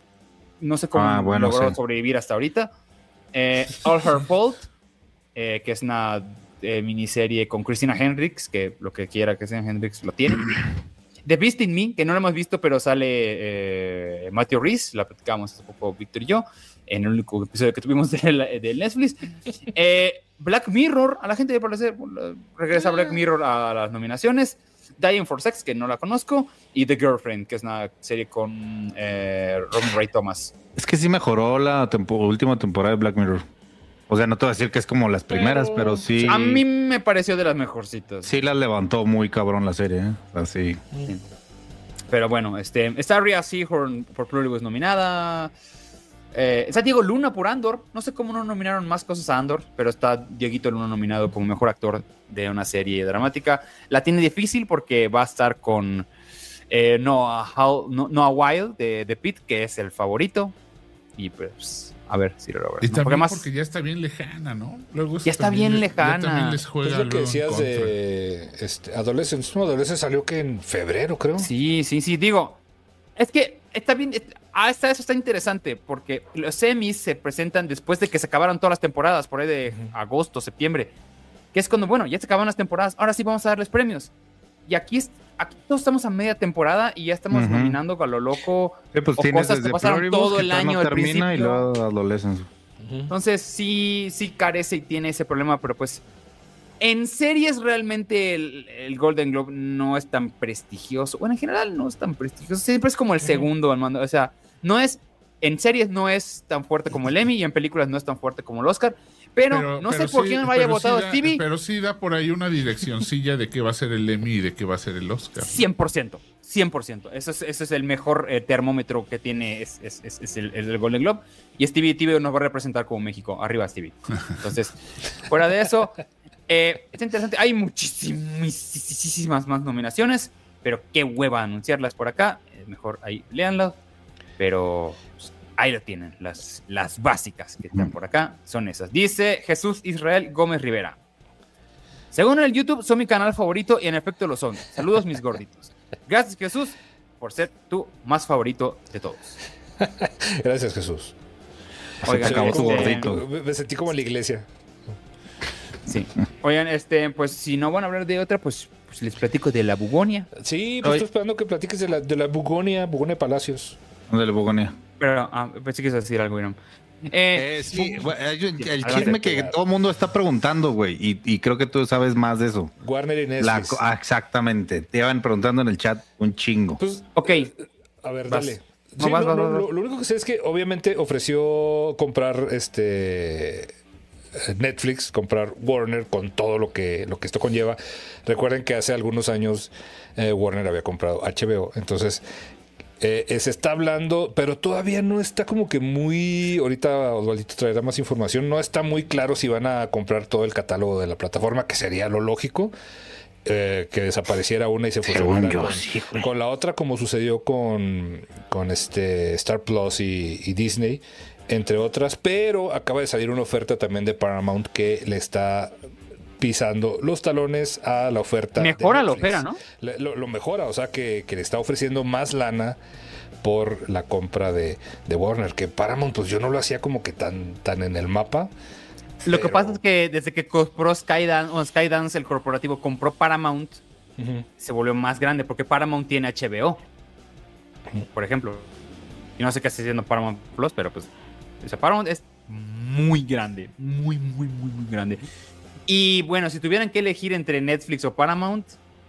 no sé cómo ah, bueno, logró sí. sobrevivir hasta ahorita. Eh, All Her Fault, eh, que es una eh, miniserie con Christina Hendricks, que lo que quiera que sea Hendricks lo tiene. The Beast in Me, que no lo hemos visto, pero sale eh, Matthew Rhys, la platicábamos hace poco Víctor y yo, en el único episodio que tuvimos de, de Netflix. Eh, Black Mirror, a la gente le parece, regresa Black Mirror a las nominaciones. Dying for Sex, que no la conozco, y The Girlfriend, que es una serie con eh, Robin Ray Thomas. Es que sí mejoró la tempo- última temporada de Black Mirror. O sea, no te voy a decir que es como las primeras, pero, pero sí... A mí me pareció de las mejorcitas. Sí las levantó muy cabrón la serie, ¿eh? Así. Sí. Pero bueno, este, está Rhea Seehorn por Pluribus nominada. Eh, está Diego Luna por Andor. No sé cómo no nominaron más cosas a Andor, pero está Dieguito Luna nominado como mejor actor de una serie dramática. La tiene difícil porque va a estar con eh, Noah, Hall, no, Noah Wild de, de Pitt, que es el favorito. Y pues, a ver si lo logra. Y ¿no? también porque, más, porque ya está bien lejana, ¿no? Luego ya está bien le, lejana. Ya también les juega es lo que decías contra. de este, Adolescence. No, Adolescence salió que en febrero, creo. Sí, sí, sí. Digo, es que está bien. Ah, está, eso está interesante porque los semis se presentan después de que se acabaron todas las temporadas, por ahí de uh-huh. agosto, septiembre. Que es cuando, bueno, ya se acabaron las temporadas. Ahora sí vamos a darles premios. Y aquí, aquí todos estamos a media temporada y ya estamos uh-huh. nominando a lo loco. Sí, pues o cosas que pasaron Pluribus, todo que el año no al termina principio. Y luego Adolescence. Uh-huh. Entonces sí, sí carece y tiene ese problema, pero pues en series realmente el, el Golden Globe no es tan prestigioso. Bueno, en general no es tan prestigioso. Siempre es como el uh-huh. segundo al mando. O sea, no es, en series no es tan fuerte como el Emmy y en películas no es tan fuerte como el Oscar. Pero, pero no pero sé por sí, quién vaya votado sí da, Stevie. Pero sí da por ahí una direccioncilla de qué va a ser el Emmy y de qué va a ser el Oscar. cien por ciento. cien por ciento. Eso es, eso es el mejor eh, termómetro que tiene es, es, es, es el, el Golden Globe. Y Stevie Stevie nos va a representar como México. Arriba, Stevie. Entonces, fuera de eso, eh, es interesante. Hay muchísimas más nominaciones, pero qué hueva anunciarlas por acá. Es mejor ahí léanlas. Pero pues, ahí lo tienen. Las, las básicas que están por acá son esas. Dice Jesús Israel Gómez Rivera. Según el YouTube, son mi canal favorito y en efecto lo son. Saludos, mis gorditos. Gracias, Jesús, por ser tu más favorito de todos. Gracias, Jesús. Oigan, acabó este, tu gordito. Me sentí como en la iglesia. Sí. Oigan, este, pues si no van a hablar de otra, pues, pues les platico de la Bugonia. Sí, pues estoy esperando que platiques de la, de la Bugonia, Bugonia Palacios. De la Bugonia. Pero, ah, pensé que ibas a decir algo, Irán. Eh, eh, sí, bu- el, el chisme que todo el mundo está preguntando, güey, y, y creo que tú sabes más de eso. Warner y Netflix. La, ah, exactamente. Te iban preguntando en el chat un chingo. Pues, ok. A ver, vas. dale. No, Sí, vas, no, vas, no, vas, lo, vas. lo único que sé es que obviamente ofreció comprar este Netflix, comprar Warner con todo lo que, lo que esto conlleva. Recuerden que hace algunos años eh, Warner había comprado H B O, entonces eh, eh, se está hablando, pero todavía no está como que muy, ahorita Osvaldito traerá más información, no está muy claro si van a comprar todo el catálogo de la plataforma, que sería lo lógico. Eh, que desapareciera una y se fusionara con, sí, con la otra, como sucedió con, con este Star Plus y, y Disney, entre otras, pero acaba de salir una oferta también de Paramount que le está pisando los talones a la oferta. Mejora de la Netflix. oferta, ¿no? Le- Lo, lo mejora, o sea que, que le está ofreciendo más lana por la compra de, de Warner, que Paramount pues yo no lo hacía como que tan, tan en el mapa. Lo que Pero- pasa es que desde que compró Skydance, o Skydance, el corporativo, compró Paramount, Ujú. se volvió más grande, porque Paramount tiene H B O, por ejemplo. Y no sé qué está haciendo Paramount Plus, pero pues, o sea, Paramount es muy grande, muy, muy, muy, muy grande. Y bueno, si tuvieran que elegir entre Netflix o Paramount,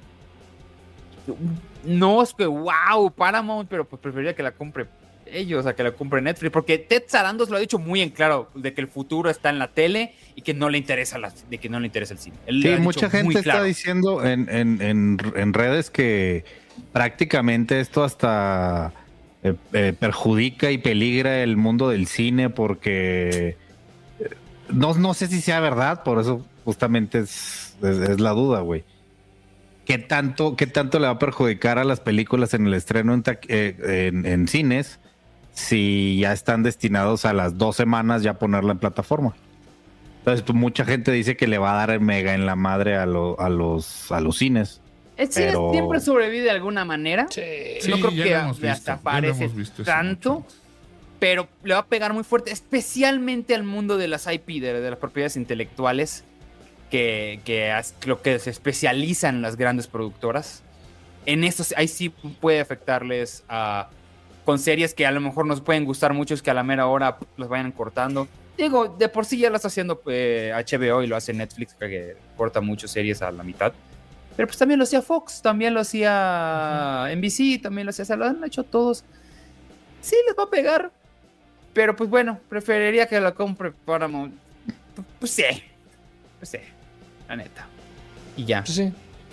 no es que wow, Paramount, pero pues preferiría que la compre ellos, a que la compre Netflix, porque Ted Sarandos lo ha dicho muy en claro, de que el futuro está en la tele y que no le interesa la, de que no le interesa el cine. Él Sí, lo ha mucha dicho muy gente claro. está diciendo en, en, en, en redes que prácticamente esto hasta eh, eh, perjudica y peligra el mundo del cine porque eh, no, no sé si sea verdad, por eso justamente es, es, es la duda, güey. ¿Qué tanto, ¿Qué tanto le va a perjudicar a las películas en el estreno en, ta- eh, en, en cines si ya están destinados a las dos semanas ya ponerla en plataforma? Entonces, pues, mucha gente dice que le va a dar mega en la madre a, lo- a, los, a los cines. El cine pero- siempre sobrevive de alguna manera. Sí. No Sí, creo ya que lo hemos visto, hasta ya lo aparece hemos visto eso tanto, mucho. pero le va a pegar muy fuerte, especialmente al mundo de las I P, de, de las propiedades intelectuales, que, que as- lo que se especializan las grandes productoras. En eso sí- ahí sí puede afectarles a, con series que a lo mejor nos pueden gustar mucho, es que a la mera hora pff, las vayan cortando. Digo, de por sí ya lo está haciendo eh, H B O y lo hace Netflix, que corta muchas series a la mitad. Pero pues también lo hacía Fox, también lo hacía N B C, también lo hacía, o sea, lo han hecho todos. Sí, les va a pegar. Pero pues bueno, preferiría que la compre Paramount. Pues, pues sí, pues sí, la neta. Y ya. Pues sí.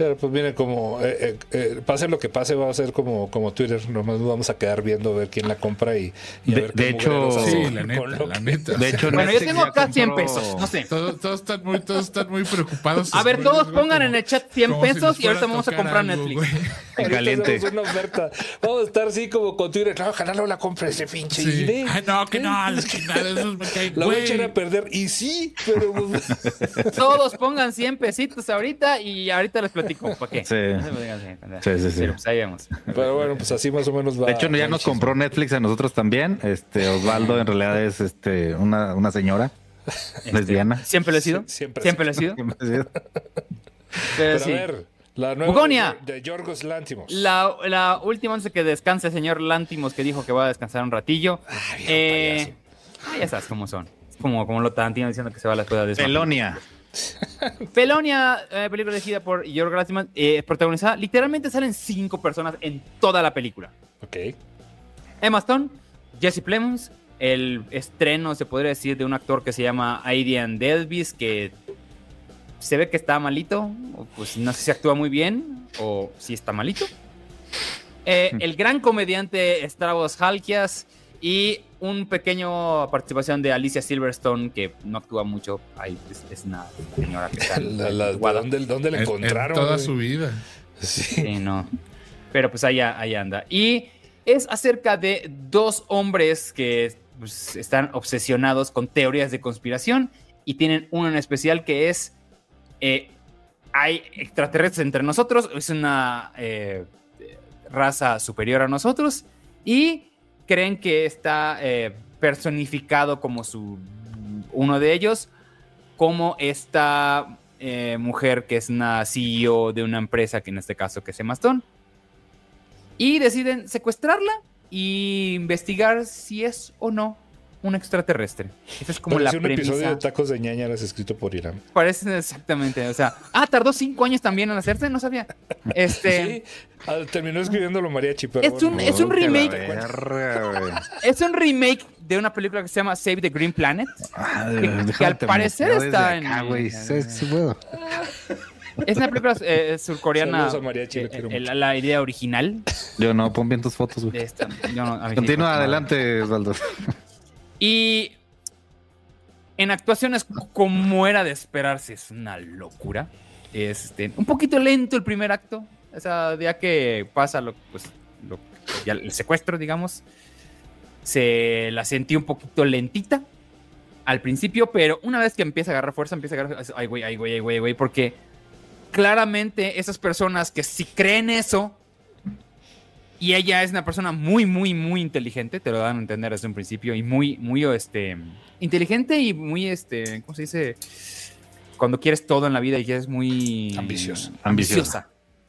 Pero pues viene como, eh, eh, eh, pase lo que pase, va a ser como, como Twitter, nomás nos vamos a quedar viendo a ver quién la compra y, y a de, ver de hecho, sí, la neta, la neta. De hecho, bueno, yo tengo acá compró... cien pesos, no sé. Todos, todos, están muy, todos están muy preocupados. A ver, todos pongan como, en el chat cien pesos si y ahorita vamos a comprar algo, Netflix. En caliente. Una oferta. Vamos a estar así como con Twitter, no, ojalá no la compre ese pinche. Sí. Ve, Ay, no, que ve. no, la chingada, eso me cae, La voy a güey. echar a perder. Y sí, pero pues, Todos pongan cien pesitos ahorita y ahorita les platico. ¿Para qué? Sí. Sí, Sí, sí, sí. Pero pues ahí vemos. pero bueno, pues así más o menos va. De hecho, ya nos compró Netflix a nosotros también. Este Osvaldo en realidad es este una, una señora lesbiana. ¿Siempre lo he sido? Sí, siempre ¿Siempre lo he sido? Pero Pero sí. a ver, la nueva Bugonia. de, de Yorgos Lanthimos. La, la última antes de que descanse el señor Lantimos, que dijo que va a descansar un ratillo. Ah, viejo Eh, ah, ya sabes cómo son. Es como, como lo Tarantino diciendo que se va a la escuela de Pelonia. Pelonia, eh, película dirigida por Yorgos Lanthimos, eh, protagonizada. Literalmente salen cinco personas en toda la película. Ok. Emma Stone, Jesse Plemons, el estreno, se podría decir, de un actor que se llama Aidan Delvis, que se ve que está malito, o pues no sé si actúa muy bien o si está malito. Eh, el gran comediante Stavros Halkias y un pequeño participación de Alicia Silverstone, que no actúa mucho. Ahí es, es una señora que está La, la, ¿de guada. dónde, dónde la En- encontraron? En toda güey? su vida. Sí. Sí, no. Pero pues ahí, ahí anda. Y es acerca de dos hombres que pues, están obsesionados con teorías de conspiración y tienen uno en especial que es eh, hay extraterrestres entre nosotros, es una eh, raza superior a nosotros y creen que está eh, personificado como su uno de ellos, como esta eh, mujer que es una C E O de una empresa, que en este caso que es Emma Stone, y deciden secuestrarla e investigar si es o no un extraterrestre. Esa es como Parece la un premisa. episodio de Tacos de ñañaras escrito por Irán. Parece exactamente, o sea, ah, tardó cinco años también en hacerse, no sabía. Este, Sí, ah, terminó escribiéndolo mariachi, pero es un, bueno, es un te la remake, verga, güey. es un remake de una película que se llama Save the Green Planet. Ah, Que- déjame que al te parecer muteo está desde acá, en- güey. Sí, sí puedo. Es una película eh, surcoreana. Saludos a Mariachi, lo eh, quiero eh, mucho. la, la idea original. Yo no, pon bien tus fotos, De güey. esta, yo no- a mí sí, Continúa pues, adelante, Osvaldo. Y en actuaciones, como era de esperarse, es una locura. Este, un poquito lento el primer acto. O sea, ya que pasa lo, pues, lo- ya el secuestro, digamos, se la sentí un poquito lentita al principio, pero una vez que empieza a agarrar fuerza, empieza a agarrar. Ay, güey, ay, güey, ay, güey, güey, porque claramente esas personas que si creen eso. Y ella es una persona muy, muy, muy inteligente, te lo dan a entender desde un principio, y muy, muy, este, inteligente y muy, este, ¿cómo se dice? Cuando quieres todo en la vida y que es muy... Ambiciosa. Ambiciosa.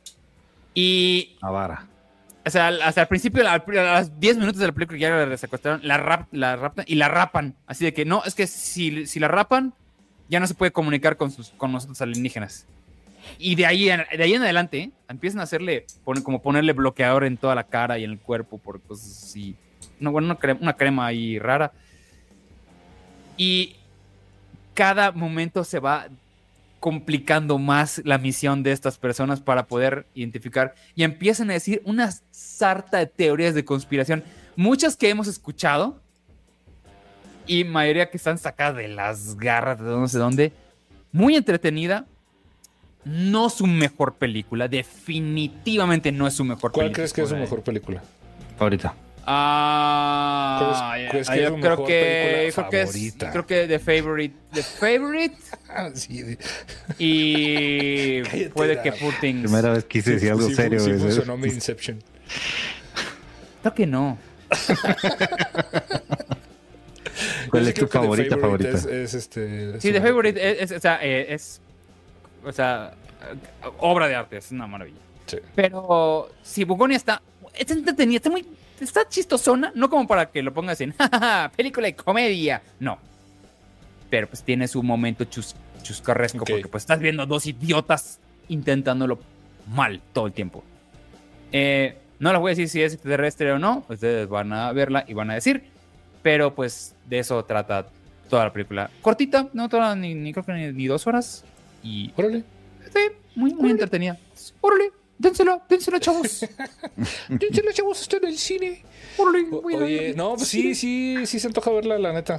Y, Avara. o sea, hasta el principio, a los diez minutos de la película ya la secuestraron, la, rap, la raptan y la rapan. Así de que, no, es que si, si la rapan, ya no se puede comunicar con, sus, con nosotros alienígenas. Y de ahí, en- de ahí en adelante, ¿eh? Empiezan a hacerle, pone- como ponerle bloqueador en toda la cara y en el cuerpo por cosas así. No, bueno, una crema, una crema ahí rara. Y cada momento se va complicando más la misión de estas personas para poder identificar. Y empiezan a decir una sarta de teorías de conspiración. Muchas que hemos escuchado. Y mayoría que están sacadas de las garras de no sé dónde. Muy entretenida. No su mejor película, definitivamente no es su mejor ¿Cuál película. crees que es su mejor película? Ahorita. Ah, ¿Cuál es- cuál es que yo es su creo mejor que película creo que es, favorita? creo que The Favorite, The Favorite Ah, sí. y Cállate, puede Dad. que Poor Things. Primera vez quise decir algo Sí, serio, sí güey. funcionó mi Inception. Creo que no. ¿Cuál Yo es sí tu creo que The favorita, favorita? Es, es este. Sí, su The mejor Favorite película. es, es- o sea, eh, es o sea, eh, obra de arte, es una maravilla. Sí. Pero si Bugonia está, está entretenida, está muy, está chistosona, no como para que lo pongas en "Ja, ja, ja, película de comedia, no. Pero pues tiene su momento chus, chuscarresco, Ok. porque pues estás viendo a dos idiotas intentándolo mal todo el tiempo. Eh, no les voy a decir si es extraterrestre o no, ustedes van a verla y van a decir, pero pues de eso trata toda la película. Cortita, no toda, ni, ni creo que ni, ni dos horas. Y Órale. sí, muy, muy entretenida. Órale, dénselo, dénselo, chavos. Dénselo, chavos, está en el cine. Órale, O- Oye, no, pues sí, sí, sí se antoja verla, la neta.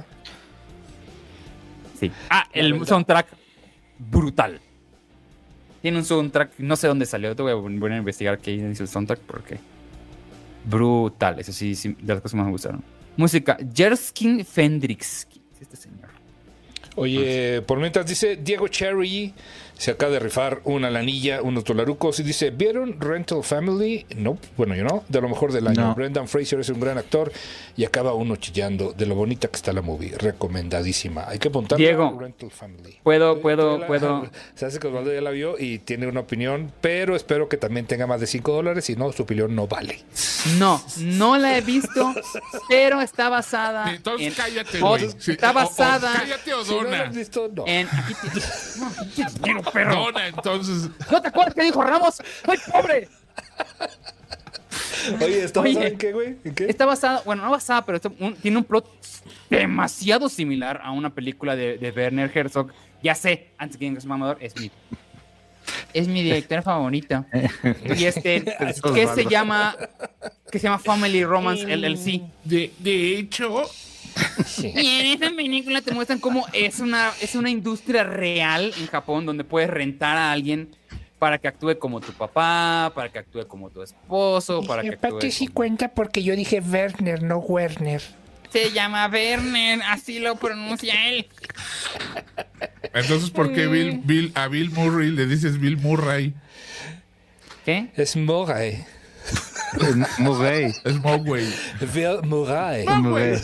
Sí. Ah, el soundtrack brutal. Tiene un soundtrack, no sé dónde salió. Te voy a voy a investigar qué dice el soundtrack porque brutal. Eso sí, sí, de las cosas que más me gustaron. Música, Jerskin Fendrix. ¿Quién es este señor? Oye, por mientras dice Diego Cherry, se acaba de rifar una lanilla, unos dolarucos, y dice, ¿vieron Rental Family? No, bueno, yo no, de lo mejor del año. No. Brendan Fraser es un gran actor y acaba uno chillando de lo bonita que está la movie. Recomendadísima. Hay que apuntarla. Diego, Rental Family. Puedo, puedo, La- puedo. Se hace que Osvaldo ya la vio y tiene una opinión, pero espero que también tenga más de cinco dólares, si no, su opinión no vale. No, no la he visto, pero está basada Entonces en... cállate, o- güey. Sí, Está o- o basada cállate o Si no la dona. has visto, no. en... Aquí te- no, pinche dinero, perro. Dona, entonces. ¿No te acuerdas que dijo Ramos? ¡Soy pobre! Oye, ¿está Oye, basado en qué, güey? ¿En qué? Está basada, bueno, no basada, pero está un- tiene un plot demasiado similar a una película de, de Werner Herzog. Ya sé, antes que digan que es mamador, es mi, es mi director favorito. Y este, que se llama, que se llama Family Romance L L C. De, de hecho, Y en esa película te muestran cómo es una, es una industria real en Japón donde puedes rentar a alguien para que actúe como tu papá, para que actúe como tu esposo, para que actúe Aparte sí como... cuenta porque yo dije Werner, no Werner. Se llama Werner, así lo pronuncia él. entonces, ¿por qué Bill, Bill, a Bill Murray le dices Bill Murray? ¿Qué? Es Murray. Muy gay. Es Moway. Bill Murray. Muy gay.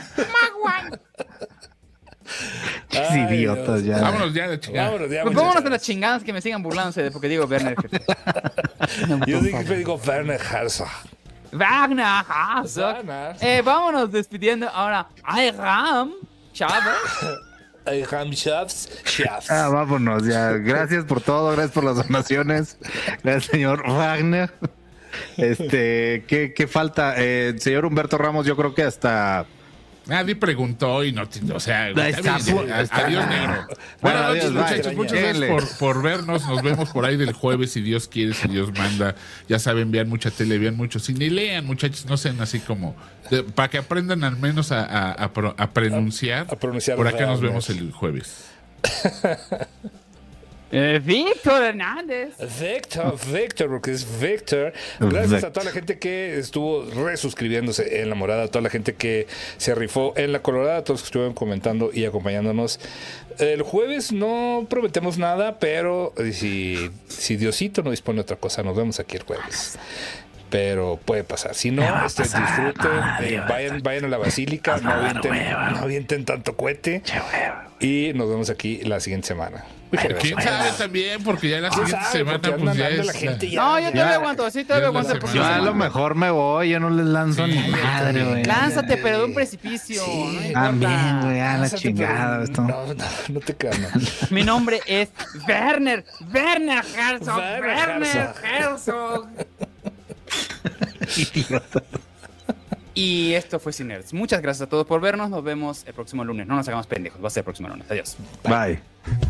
Qué idiotas ya. Vámonos ya de chingada. Vámonos, ya, Pues muchachos. vámonos a las chingadas que me sigan burlándose de porque digo Werner Herzog. Yo siempre digo Werner Herzog. Wagner Herzog. Werner. Eh, vámonos despidiendo ahora. Ay, Ram, Chávez. Ham Chefs. Chefs. Ah, vámonos ya. Gracias por todo, gracias por las donaciones. Gracias, señor Wagner. Este, ¿qué, qué falta? Eh, señor Humberto Ramos, yo creo que hasta... Nadie preguntó y no, te- o sea, Ahí está está, bien, pues. adiós, negro. Bueno, Buenas noches, adiós, bye. muchachos. Muchas gracias Lléguenle. por, por vernos. Nos vemos por ahí del jueves, si Dios quiere, si Dios manda. Ya saben, vean mucha tele, vean mucho cine y lean, muchachos. No sean así como. de- para que aprendan al menos a, a, a pro- a pronunciar. A pronunciar Por acá nos realmente. vemos el jueves. Eh, Víctor Hernández. Víctor, Víctor, porque es Víctor. Gracias a Víctor. toda la gente que estuvo resuscribiéndose en La Morada, a toda la gente que se rifó en La Colorada, a todos los que estuvieron comentando y acompañándonos. El jueves no prometemos nada, pero si, si Diosito no dispone de otra cosa, nos vemos aquí el jueves. Pero puede pasar. Si no, este, disfruten, eh, vayan, vayan a la basílica, no avienten, no avienten tanto cohete. Y nos vemos aquí la siguiente semana. Muchas ¿Quién gracias. sabe también? Porque ya la ¿Quién siguiente sabe? semana, Porque pues andan ya dando es. la gente ya. No, yo todavía Ya. aguanto, sí, Ya todavía es la aguanto. semana. Yo a Sí, lo mejor me voy, yo no les lanzo Sí, ni yo madre, también. güey. Lánzate, pero de un precipicio. Sí. no importa. También, güey, a la Lánzate, chingada. pero Esto. No, no, no te creas, no. Mi nombre es Werner. Werner Herzog. Werner Werner Herzog. Y esto fue Cinerds. Muchas gracias a todos por vernos. Nos vemos el próximo lunes. No nos hagamos pendejos. Va a ser el próximo lunes. Adiós. Bye.